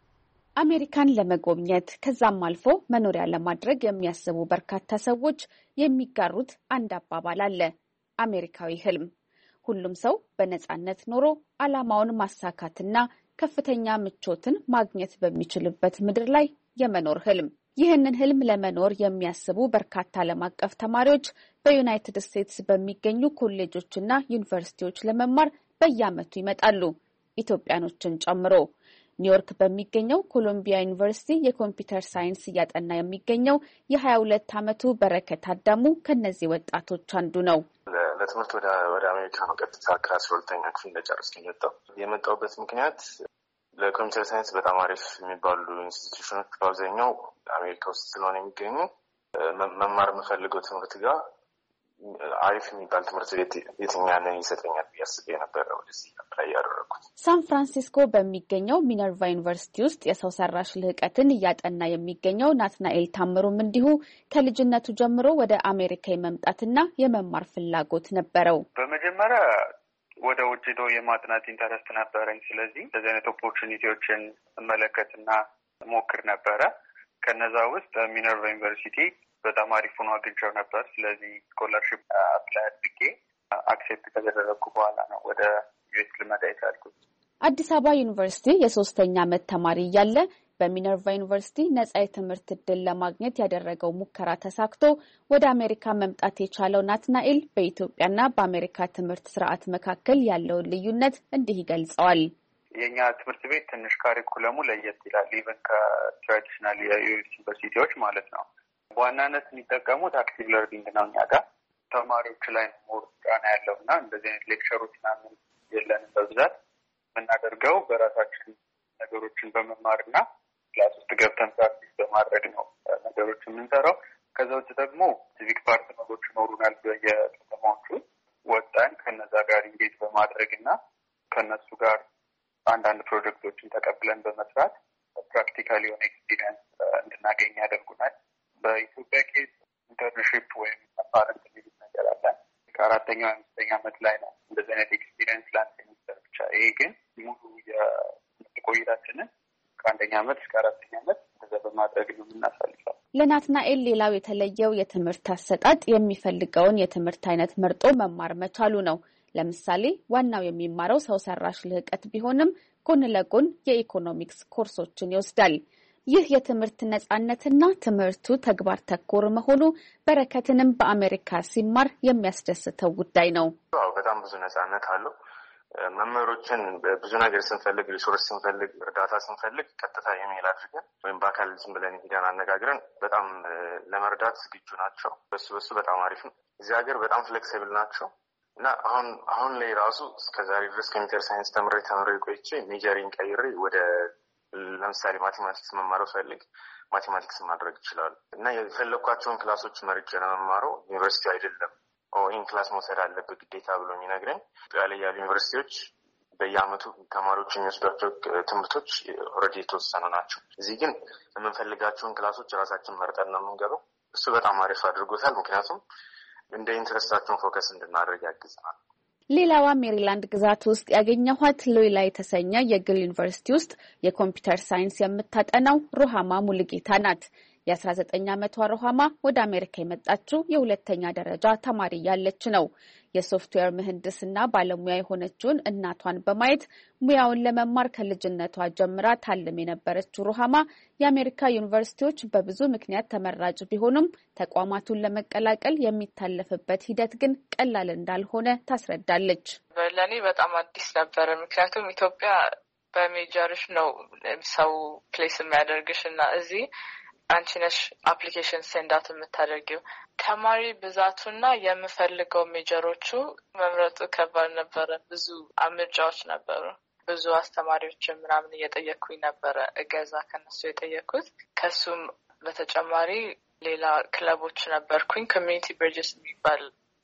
አሜሪካን ለመጎብኘት ከዛም አልፎ መኖሪያ ለማድረግ የሚያስቡ በርካታ ሰዎች የሚጋሩት አንድ አባባል አለ፣ አሜሪካዊ ህልም። ሁሉም ሰው በነጻነት ኖሮ ዓላማውን ማሳካትና ከፍተኛ ምቾትን ማግኘት በሚችልበት ምድር ላይ የመኖር ህልም። ይህንን ህልም ለመኖር የሚያስቡ በርካታ ዓለም አቀፍ ተማሪዎች በዩናይትድ ስቴትስ በሚገኙ ኮሌጆችና ዩኒቨርሲቲዎች ለመማር በየዓመቱ ይመጣሉ፣ ኢትዮጵያኖችን ጨምሮ። ኒውዮርክ በሚገኘው ኮሎምቢያ ዩኒቨርሲቲ የኮምፒውተር ሳይንስ እያጠና የሚገኘው የ22 ዓመቱ በረከት አዳሙ ከነዚህ ወጣቶች አንዱ ነው። ለትምህርት ወደ አሜሪካ ነው ቀጥታ ከ12ኛ ክፍል እንደጨረስኩ የመጣሁበት ምክንያት ለኮምፒውተር ሳይንስ በጣም አሪፍ የሚባሉ ኢንስቲትዩሽኖች በአብዛኛው አሜሪካ ውስጥ ስለሆነ የሚገኙ መማር የምፈልገው ትምህርት ጋር አሪፍ የሚባል ትምህርት ቤት የትኛንን ይሰጠኛል ብዬ አስቤ ነበረ ወደዚህ ላይ ያደረኩት። ሳን ፍራንሲስኮ በሚገኘው ሚነርቫ ዩኒቨርሲቲ ውስጥ የሰው ሰራሽ ልህቀትን እያጠና የሚገኘው ናትናኤል ታምሩም እንዲሁ ከልጅነቱ ጀምሮ ወደ አሜሪካ የመምጣትና የመማር ፍላጎት ነበረው። በመጀመሪያ ወደ ውጭ ሄዶ የማጥናት ኢንተረስት ነበረኝ። ስለዚህ እንደዚህ አይነት ኦፖርቹኒቲዎችን እመለከትና ሞክር ነበረ። ከነዛ ውስጥ ሚነርቫ ዩኒቨርሲቲ በጣም አሪፍ ሆኖ አግኝቼው ነበር። ስለዚህ ስኮላርሽፕ አፕላይ አድርጌ አክሴፕት ከተደረግኩ በኋላ ነው ወደ ዩኤስ ልመጣ የቻልኩት። አዲስ አበባ ዩኒቨርሲቲ የ3ኛ ዓመት ተማሪ እያለ በሚነርቫ ዩኒቨርሲቲ ነጻ የትምህርት ዕድል ለማግኘት ያደረገው ሙከራ ተሳክቶ ወደ አሜሪካ መምጣት የቻለው ናትናኤል በኢትዮጵያና በአሜሪካ ትምህርት ስርዓት መካከል ያለውን ልዩነት እንዲህ ይገልጸዋል። የኛ ትምህርት ቤት ትንሽ ካሪኩለሙ ለየት ይላል። ኢቨን ከትራዲሽናል የዩኤስ ዩኒቨርሲቲዎች ማለት ነው። በዋናነት የሚጠቀሙት አክቲቭ ለርኒንግ ነው። እኛ ጋር ተማሪዎች ላይ ነው ሞር ጫና ያለው እና እንደዚህ አይነት ሌክቸሮች ምናምን የለንም። በብዛት የምናደርገው በራሳችን ነገሮችን በመማር እና ክላስ ውስጥ ገብተን ፕራክቲስ በማድረግ ነው ነገሮች የምንሰራው። ከዛ ውጭ ደግሞ ሲቪክ ፓርትነሮች ይኖሩናል። በየከተማዎቹ ወጣን ከነዛ ጋር ኢንጌጅ በማድረግ እና ከነሱ ጋር አንዳንድ ፕሮጀክቶችን ተቀብለን በመስራት ፕራክቲካል የሆነ ኤክስፒሪየንስ እንድናገኝ ያደርጉናል። በኢትዮጵያ ኬዝ ኢንተርንሺፕ ወይም አፓረንት የሚሉት ነገር አለ። ከ4ኛ 5ኛ ዓመት ላይ ነው እንደዚህ አይነት ኤክስፒሪየንስ ለአንድ ሴሚስተር ብቻ። ይሄ ግን ሙሉ የትምህርት ቆይታችንን ከ1ኛ ዓመት እስከ 4ኛ ዓመት እንደዛ በማድረግ ነው የምናሳልፈው። ለናትናኤል ሌላው የተለየው የትምህርት አሰጣጥ የሚፈልገውን የትምህርት አይነት መርጦ መማር መቻሉ ነው። ለምሳሌ ዋናው የሚማረው ሰው ሰራሽ ልህቀት ቢሆንም ጎን ለጎን የኢኮኖሚክስ ኮርሶችን ይወስዳል። ይህ የትምህርት ነጻነትና ትምህርቱ ተግባር ተኮር መሆኑ በረከትንም በአሜሪካ ሲማር የሚያስደስተው ጉዳይ ነው። በጣም ብዙ ነጻነት አለው። መምህሮችን ብዙ ነገር ስንፈልግ፣ ሪሶርስ ስንፈልግ፣ እርዳታ ስንፈልግ ቀጥታ ኢሜይል አድርገን ወይም በአካል ዝም ብለን ሄደን አነጋግረን በጣም ለመርዳት ዝግጁ ናቸው። በሱ በጣም አሪፍ ነው። እዚህ ሀገር በጣም ፍሌክሲብል ናቸው እና አሁን ላይ ራሱ እስከዛሬ ድረስ ኮምፒውተር ሳይንስ ተምሬ ቆይቼ ሜጀሪን ቀይሬ ወደ ለምሳሌ ማቴማቲክስ መማረው ፈልግ ማቴማቲክስ ማድረግ ይችላሉ እና የፈለኳቸውን ክላሶች መርጬ ለመማረው ዩኒቨርሲቲ አይደለም ይህን ክላስ መውሰድ አለበት ግዴታ ብሎ የሚነግረኝ። ኢትዮጵያ ላይ ያሉ ዩኒቨርሲቲዎች በየአመቱ ተማሪዎች የሚወስዷቸው ትምህርቶች ኦልሬዲ የተወሰኑ ናቸው። እዚህ ግን የምንፈልጋቸውን ክላሶች ራሳችን መርጠን ነው የምንገባው። እሱ በጣም አሪፍ አድርጎታል። ምክንያቱም እንደ ኢንትረስታቸውን ፎከስ እንድናደርግ ያግዘናል። ሌላዋ ሜሪላንድ ግዛት ውስጥ ያገኘኋት ሎይላ የተሰኘ የግል ዩኒቨርሲቲ ውስጥ የኮምፒውተር ሳይንስ የምታጠናው ሩሃማ ሙልጌታ ናት። የ19 ዓመቷ ሩሃማ ወደ አሜሪካ የመጣችው የሁለተኛ ደረጃ ተማሪ ያለች ነው። የሶፍትዌር ምህንድስና ባለሙያ የሆነችውን እናቷን በማየት ሙያውን ለመማር ከልጅነቷ ጀምራ ታልም የነበረችው ሩሃማ የአሜሪካ ዩኒቨርሲቲዎች በብዙ ምክንያት ተመራጭ ቢሆኑም ተቋማቱን ለመቀላቀል የሚታለፍበት ሂደት ግን ቀላል እንዳልሆነ ታስረዳለች። ለእኔ በጣም አዲስ ነበረ። ምክንያቱም ኢትዮጵያ በሜጀርሽ ነው ሰው ፕሌስ የሚያደርግሽ እና እዚህ አንቺ ነሽ አፕሊኬሽን ሴንዳት የምታደርጊው። ተማሪ ብዛቱና የምፈልገው ሜጀሮቹ መምረጡ ከባድ ነበረ። ብዙ ምርጫዎች ነበሩ። ብዙ አስተማሪዎች ምናምን እየጠየኩኝ ነበረ እገዛ ከነሱ የጠየኩት። ከሱም በተጨማሪ ሌላ ክለቦች ነበርኩኝ። ኮሚኒቲ ብሪጅስ የሚባል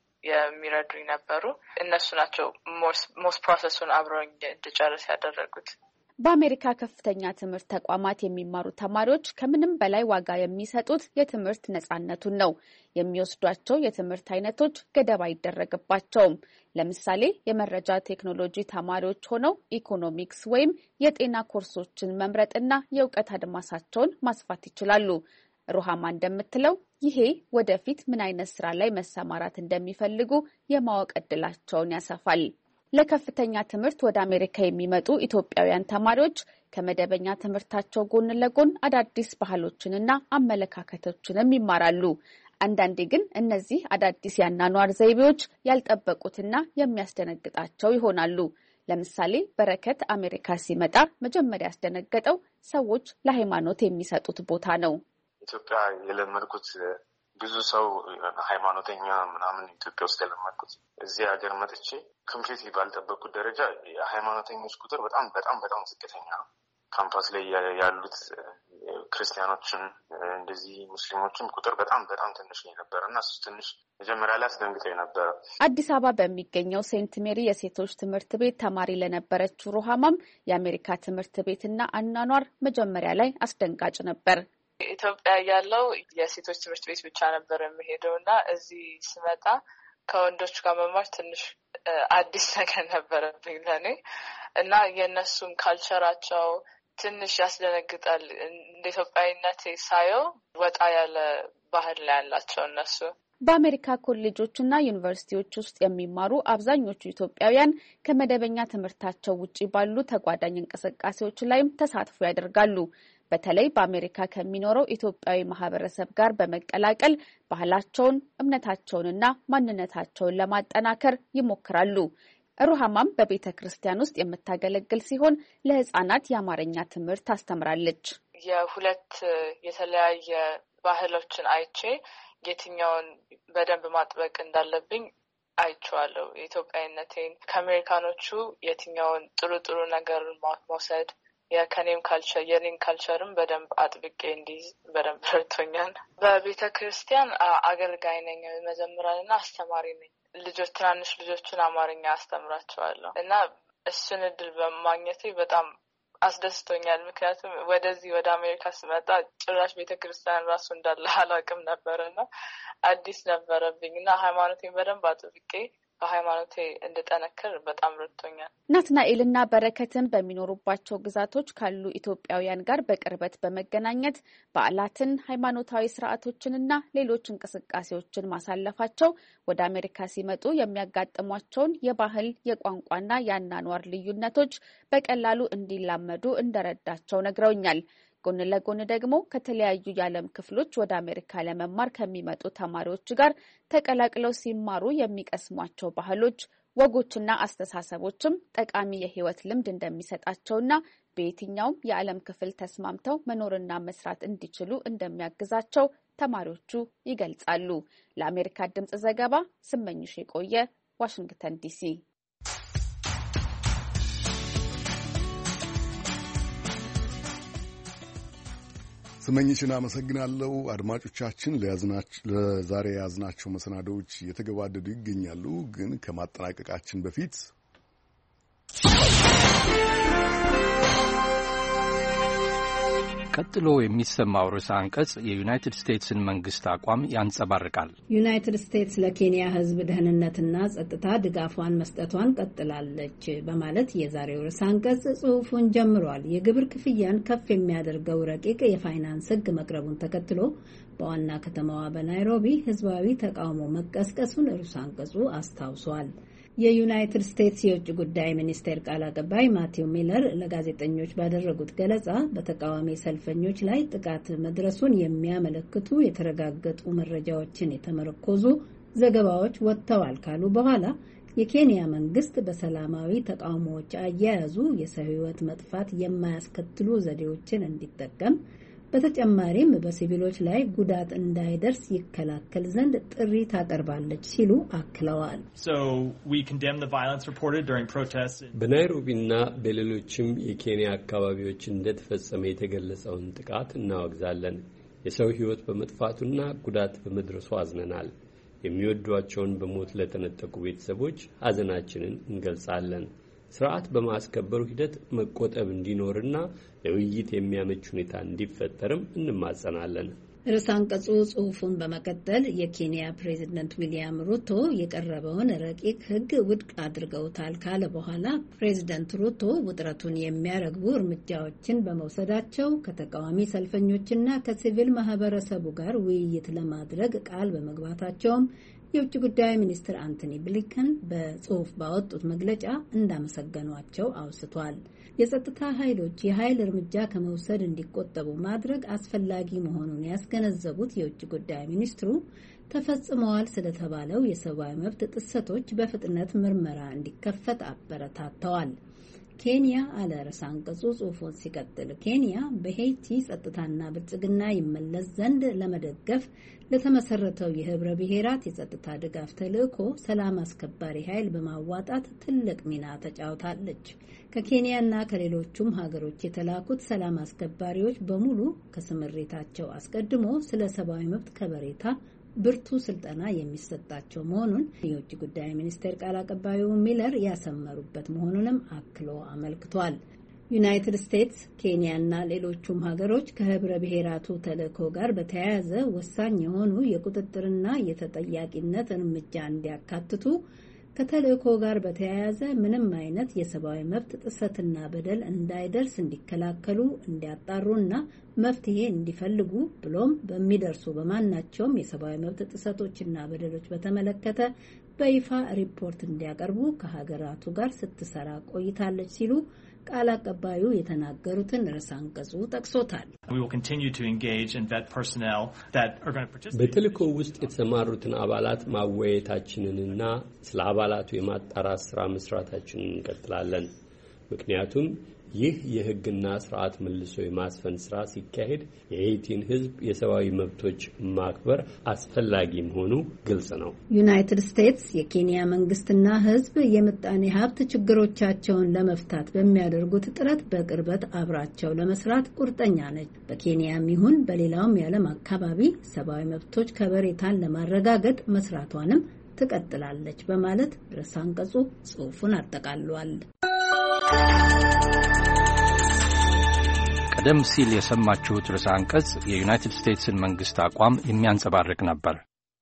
የሚረዱኝ ነበሩ። እነሱ ናቸው ሞስት ፕሮሰሱን አብረውኝ እንድጨርስ ያደረጉት። በአሜሪካ ከፍተኛ ትምህርት ተቋማት የሚማሩ ተማሪዎች ከምንም በላይ ዋጋ የሚሰጡት የትምህርት ነጻነቱን ነው። የሚወስዷቸው የትምህርት አይነቶች ገደብ አይደረግባቸውም። ለምሳሌ የመረጃ ቴክኖሎጂ ተማሪዎች ሆነው ኢኮኖሚክስ ወይም የጤና ኮርሶችን መምረጥና የእውቀት አድማሳቸውን ማስፋት ይችላሉ። ሩሃማ እንደምትለው ይሄ ወደፊት ምን አይነት ስራ ላይ መሰማራት እንደሚፈልጉ የማወቅ እድላቸውን ያሰፋል። ለከፍተኛ ትምህርት ወደ አሜሪካ የሚመጡ ኢትዮጵያውያን ተማሪዎች ከመደበኛ ትምህርታቸው ጎን ለጎን አዳዲስ ባህሎችንና አመለካከቶችንም ይማራሉ። አንዳንዴ ግን እነዚህ አዳዲስ የአኗኗር ዘይቤዎች ያልጠበቁትና የሚያስደነግጣቸው ይሆናሉ። ለምሳሌ በረከት አሜሪካ ሲመጣ መጀመሪያ ያስደነገጠው ሰዎች ለሃይማኖት የሚሰጡት ቦታ ነው። ኢትዮጵያ የለመድኩት ብዙ ሰው ሃይማኖተኛ ምናምን ኢትዮጵያ ውስጥ የለመድኩት እዚህ ሀገር መጥቼ ኮምፕሊትሊ ባልጠበቅኩት ደረጃ የሃይማኖተኞች ቁጥር በጣም ዝቅተኛ ነው። ካምፓስ ላይ ያሉት ክርስቲያኖችም እንደዚህ ሙስሊሞችም ቁጥር በጣም ትንሽ ነው የነበረ እና እሱ ትንሽ መጀመሪያ ላይ አስደንግጦኝ ነበረ። አዲስ አበባ በሚገኘው ሴንት ሜሪ የሴቶች ትምህርት ቤት ተማሪ ለነበረችው ሩሃማም የአሜሪካ ትምህርት ቤትና አኗኗር መጀመሪያ ላይ አስደንጋጭ ነበር። ኢትዮጵያ ያለው የሴቶች ትምህርት ቤት ብቻ ነበር የሚሄደው እና እዚህ ስመጣ ከወንዶች ጋር መማር ትንሽ አዲስ ነገር ነበረብኝ ለኔ እና የእነሱም ካልቸራቸው ትንሽ ያስደነግጣል። እንደ ኢትዮጵያዊነቴ ሳየው ወጣ ያለ ባህል ላይ ያላቸው እነሱ። በአሜሪካ ኮሌጆችና ዩኒቨርሲቲዎች ውስጥ የሚማሩ አብዛኞቹ ኢትዮጵያውያን ከመደበኛ ትምህርታቸው ውጪ ባሉ ተጓዳኝ እንቅስቃሴዎች ላይም ተሳትፎ ያደርጋሉ። በተለይ በአሜሪካ ከሚኖረው ኢትዮጵያዊ ማህበረሰብ ጋር በመቀላቀል ባህላቸውን፣ እምነታቸውንና ማንነታቸውን ለማጠናከር ይሞክራሉ። ሩሃማም በቤተ ክርስቲያን ውስጥ የምታገለግል ሲሆን ለህፃናት የአማርኛ ትምህርት ታስተምራለች። የሁለት የተለያየ ባህሎችን አይቼ የትኛውን በደንብ ማጥበቅ እንዳለብኝ አይቼዋለሁ። የኢትዮጵያዊነቴን ከአሜሪካኖቹ የትኛውን ጥሩ ነገር መውሰድ የከኔም ካልቸር የኔን ካልቸርም በደንብ አጥብቄ እንዲይዝ በደንብ ረድቶኛል። በቤተ ክርስቲያን አገልጋይ ነኝ፣ መዘምራንና አስተማሪ ነኝ። ትናንሽ ልጆችን አማርኛ አስተምራቸዋለሁ እና እሱን እድል በማግኘቴ በጣም አስደስቶኛል። ምክንያቱም ወደዚህ ወደ አሜሪካ ስመጣ ጭራሽ ቤተክርስቲያን ራሱ እንዳለ አላውቅም ነበርና አዲስ ነበረብኝ እና ሃይማኖቴን በደንብ አጥብቄ በሃይማኖቴ እንድጠነክር በጣም ረድቶኛል። ናትናኤልና በረከትን በሚኖሩባቸው ግዛቶች ካሉ ኢትዮጵያውያን ጋር በቅርበት በመገናኘት በዓላትን፣ ሃይማኖታዊ ስርዓቶችንና ሌሎች እንቅስቃሴዎችን ማሳለፋቸው ወደ አሜሪካ ሲመጡ የሚያጋጥሟቸውን የባህል፣ የቋንቋና የአኗኗር ልዩነቶች በቀላሉ እንዲላመዱ እንደረዳቸው ነግረውኛል። ጎን ለጎን ደግሞ ከተለያዩ የዓለም ክፍሎች ወደ አሜሪካ ለመማር ከሚመጡ ተማሪዎች ጋር ተቀላቅለው ሲማሩ የሚቀስሟቸው ባህሎች፣ ወጎችና አስተሳሰቦችም ጠቃሚ የህይወት ልምድ እንደሚሰጣቸውና በየትኛውም የዓለም ክፍል ተስማምተው መኖርና መስራት እንዲችሉ እንደሚያግዛቸው ተማሪዎቹ ይገልጻሉ። ለአሜሪካ ድምጽ ዘገባ ስመኝሽ የቆየ ዋሽንግተን ዲሲ። ስመኝችን አመሰግናለሁ። አድማጮቻችን ለዛሬ የያዝናቸው መሰናዶዎች እየተገባደዱ ይገኛሉ። ግን ከማጠናቀቃችን በፊት ቀጥሎ የሚሰማው ርዕሰ አንቀጽ የዩናይትድ ስቴትስን መንግስት አቋም ያንጸባርቃል። ዩናይትድ ስቴትስ ለኬንያ ሕዝብ ደህንነትና ጸጥታ ድጋፏን መስጠቷን ቀጥላለች በማለት የዛሬው ርዕሰ አንቀጽ ጽሑፉን ጀምሯል። የግብር ክፍያን ከፍ የሚያደርገው ረቂቅ የፋይናንስ ሕግ መቅረቡን ተከትሎ በዋና ከተማዋ በናይሮቢ ህዝባዊ ተቃውሞ መቀስቀሱን ርዕሰ አንቀጹ አስታውሷል። የዩናይትድ ስቴትስ የውጭ ጉዳይ ሚኒስቴር ቃል አቀባይ ማቲው ሚለር ለጋዜጠኞች ባደረጉት ገለጻ በተቃዋሚ ሰልፈኞች ላይ ጥቃት መድረሱን የሚያመለክቱ የተረጋገጡ መረጃዎችን የተመረኮዙ ዘገባዎች ወጥተዋል ካሉ በኋላ የኬንያ መንግስት በሰላማዊ ተቃውሞዎች አያያዙ የሰው ሕይወት መጥፋት የማያስከትሉ ዘዴዎችን እንዲጠቀም በተጨማሪም በሲቪሎች ላይ ጉዳት እንዳይደርስ ይከላከል ዘንድ ጥሪ ታቀርባለች ሲሉ አክለዋል። በናይሮቢና በሌሎችም የኬንያ አካባቢዎች እንደተፈጸመ የተገለጸውን ጥቃት እናወግዛለን። የሰው ሕይወት በመጥፋቱና ጉዳት በመድረሱ አዝነናል። የሚወዷቸውን በሞት ለተነጠቁ ቤተሰቦች ሐዘናችንን እንገልጻለን። ስርዓት በማስከበሩ ሂደት መቆጠብ እንዲኖርና ለውይይት የሚያመች ሁኔታ እንዲፈጠርም እንማጸናለን። ርዕሰ አንቀጹ ጽሑፉን በመቀጠል የኬንያ ፕሬዝደንት ዊሊያም ሩቶ የቀረበውን ረቂቅ ሕግ ውድቅ አድርገውታል ካለ በኋላ ፕሬዝደንት ሩቶ ውጥረቱን የሚያረግቡ እርምጃዎችን በመውሰዳቸው ከተቃዋሚ ሰልፈኞችና ከሲቪል ማህበረሰቡ ጋር ውይይት ለማድረግ ቃል በመግባታቸውም የውጭ ጉዳይ ሚኒስትር አንቶኒ ብሊንከን በጽሑፍ ባወጡት መግለጫ እንዳመሰገኗቸው አውስቷል። የጸጥታ ኃይሎች የኃይል እርምጃ ከመውሰድ እንዲቆጠቡ ማድረግ አስፈላጊ መሆኑን ያስገነዘቡት የውጭ ጉዳይ ሚኒስትሩ ተፈጽመዋል ስለተባለው የሰብአዊ መብት ጥሰቶች በፍጥነት ምርመራ እንዲከፈት አበረታተዋል። ኬንያ አለ ርዕሰ አንቀጹ ጽሑፉን ሲቀጥል ኬንያ በሄይቲ ጸጥታና ብልጽግና ይመለስ ዘንድ ለመደገፍ ለተመሰረተው የህብረ ብሔራት የጸጥታ ድጋፍ ተልዕኮ ሰላም አስከባሪ ኃይል በማዋጣት ትልቅ ሚና ተጫውታለች። ከኬንያና ከሌሎቹም ሀገሮች የተላኩት ሰላም አስከባሪዎች በሙሉ ከስምሪታቸው አስቀድሞ ስለ ሰብአዊ መብት ከበሬታ ብርቱ ስልጠና የሚሰጣቸው መሆኑን የውጭ ጉዳይ ሚኒስቴር ቃል አቀባዩ ሚለር ያሰመሩበት መሆኑንም አክሎ አመልክቷል። ዩናይትድ ስቴትስ፣ ኬንያና ሌሎቹም ሀገሮች ከህብረ ብሔራቱ ተልዕኮ ጋር በተያያዘ ወሳኝ የሆኑ የቁጥጥርና የተጠያቂነት እርምጃ እንዲያካትቱ ከተልዕኮ ጋር በተያያዘ ምንም አይነት የሰብአዊ መብት ጥሰትና በደል እንዳይደርስ እንዲከላከሉ፣ እንዲያጣሩና መፍትሄ እንዲፈልጉ ብሎም በሚደርሱ በማናቸውም የሰብአዊ መብት ጥሰቶችና በደሎች በተመለከተ በይፋ ሪፖርት እንዲያቀርቡ ከሀገራቱ ጋር ስትሰራ ቆይታለች ሲሉ ቃል አቀባዩ የተናገሩትን ርዕሰ አንቀጹ ጠቅሶታል። በተልዕኮው ውስጥ የተሰማሩትን አባላት ማወያየታችንንና ስለ አባላቱ የማጣራት ስራ መስራታችንን እንቀጥላለን። ምክንያቱም ይህ የሕግና ስርዓት መልሶ የማስፈን ስራ ሲካሄድ የሄይቲን ሕዝብ የሰብአዊ መብቶች ማክበር አስፈላጊ መሆኑ ግልጽ ነው። ዩናይትድ ስቴትስ የኬንያ መንግስትና ሕዝብ የምጣኔ ሀብት ችግሮቻቸውን ለመፍታት በሚያደርጉት ጥረት በቅርበት አብራቸው ለመስራት ቁርጠኛ ነች። በኬንያም ይሁን በሌላውም የዓለም አካባቢ ሰብአዊ መብቶች ከበሬታን ለማረጋገጥ መስራቷንም ትቀጥላለች በማለት ርዕሰ አንቀጹ ጽሑፉን አጠቃሏል። ቀደም ሲል የሰማችሁት ርዕሰ አንቀጽ የዩናይትድ ስቴትስን መንግስት አቋም የሚያንጸባርቅ ነበር።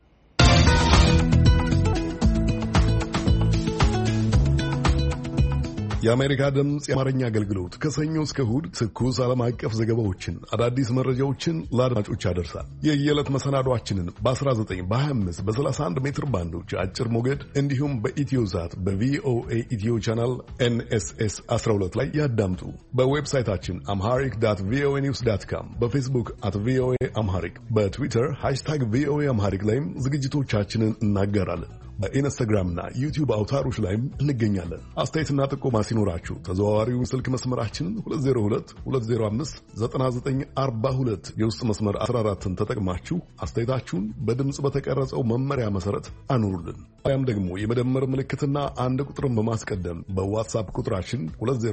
የአሜሪካ ድምፅ የአማርኛ አገልግሎት ከሰኞ እስከ እሁድ ትኩስ ዓለም አቀፍ ዘገባዎችን፣ አዳዲስ መረጃዎችን ለአድማጮች ያደርሳል። የየዕለት መሰናዷችንን በ19 በ25 በ31 ሜትር ባንዶች አጭር ሞገድ እንዲሁም በኢትዮዛት በቪኦኤ ኢትዮ ቻናል NSS 12 ላይ ያዳምጡ። በዌብሳይታችን አምሃሪክ ቪኦኤ ኒውስ .com፣ በፌስቡክ @ቪኦኤ አምሃሪክ፣ በትዊተር #ቪኦኤ አምሃሪክ ላይም ዝግጅቶቻችንን እናገራለን። በኢንስታግራምና ዩቲዩብ አውታሮች ላይም እንገኛለን። አስተያየትና ጥቆማ ሲኖራችሁ ተዘዋዋሪውን ስልክ መስመራችንን 2022059942 የውስጥ መስመር 14ን ተጠቅማችሁ አስተያየታችሁን በድምጽ በተቀረጸው መመሪያ መሰረት አኑሩልን። ያም ደግሞ የመደመር ምልክትና አንድ ቁጥርን በማስቀደም በዋትስአፕ ቁጥራችን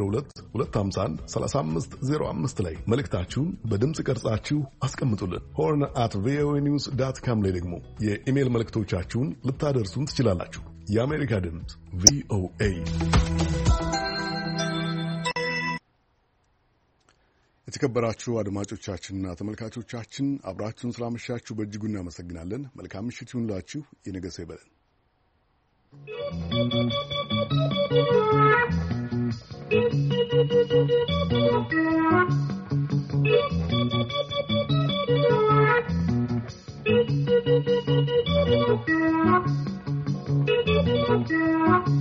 2022513505 ላይ መልእክታችሁን በድምጽ ቀርጻችሁ አስቀምጡልን። horn@voanews.com ላይ ደግሞ የኢሜል መልእክቶቻችሁን ልታደርሱን ትችላላችሁ። የአሜሪካ ድምፅ ቪኦኤ። የተከበራችሁ አድማጮቻችንና ተመልካቾቻችን አብራችሁን ስላመሻችሁ በእጅጉ እናመሰግናለን። መልካም ምሽት ይሁንላችሁ። የነገ ሰው ይበለን። Thank you.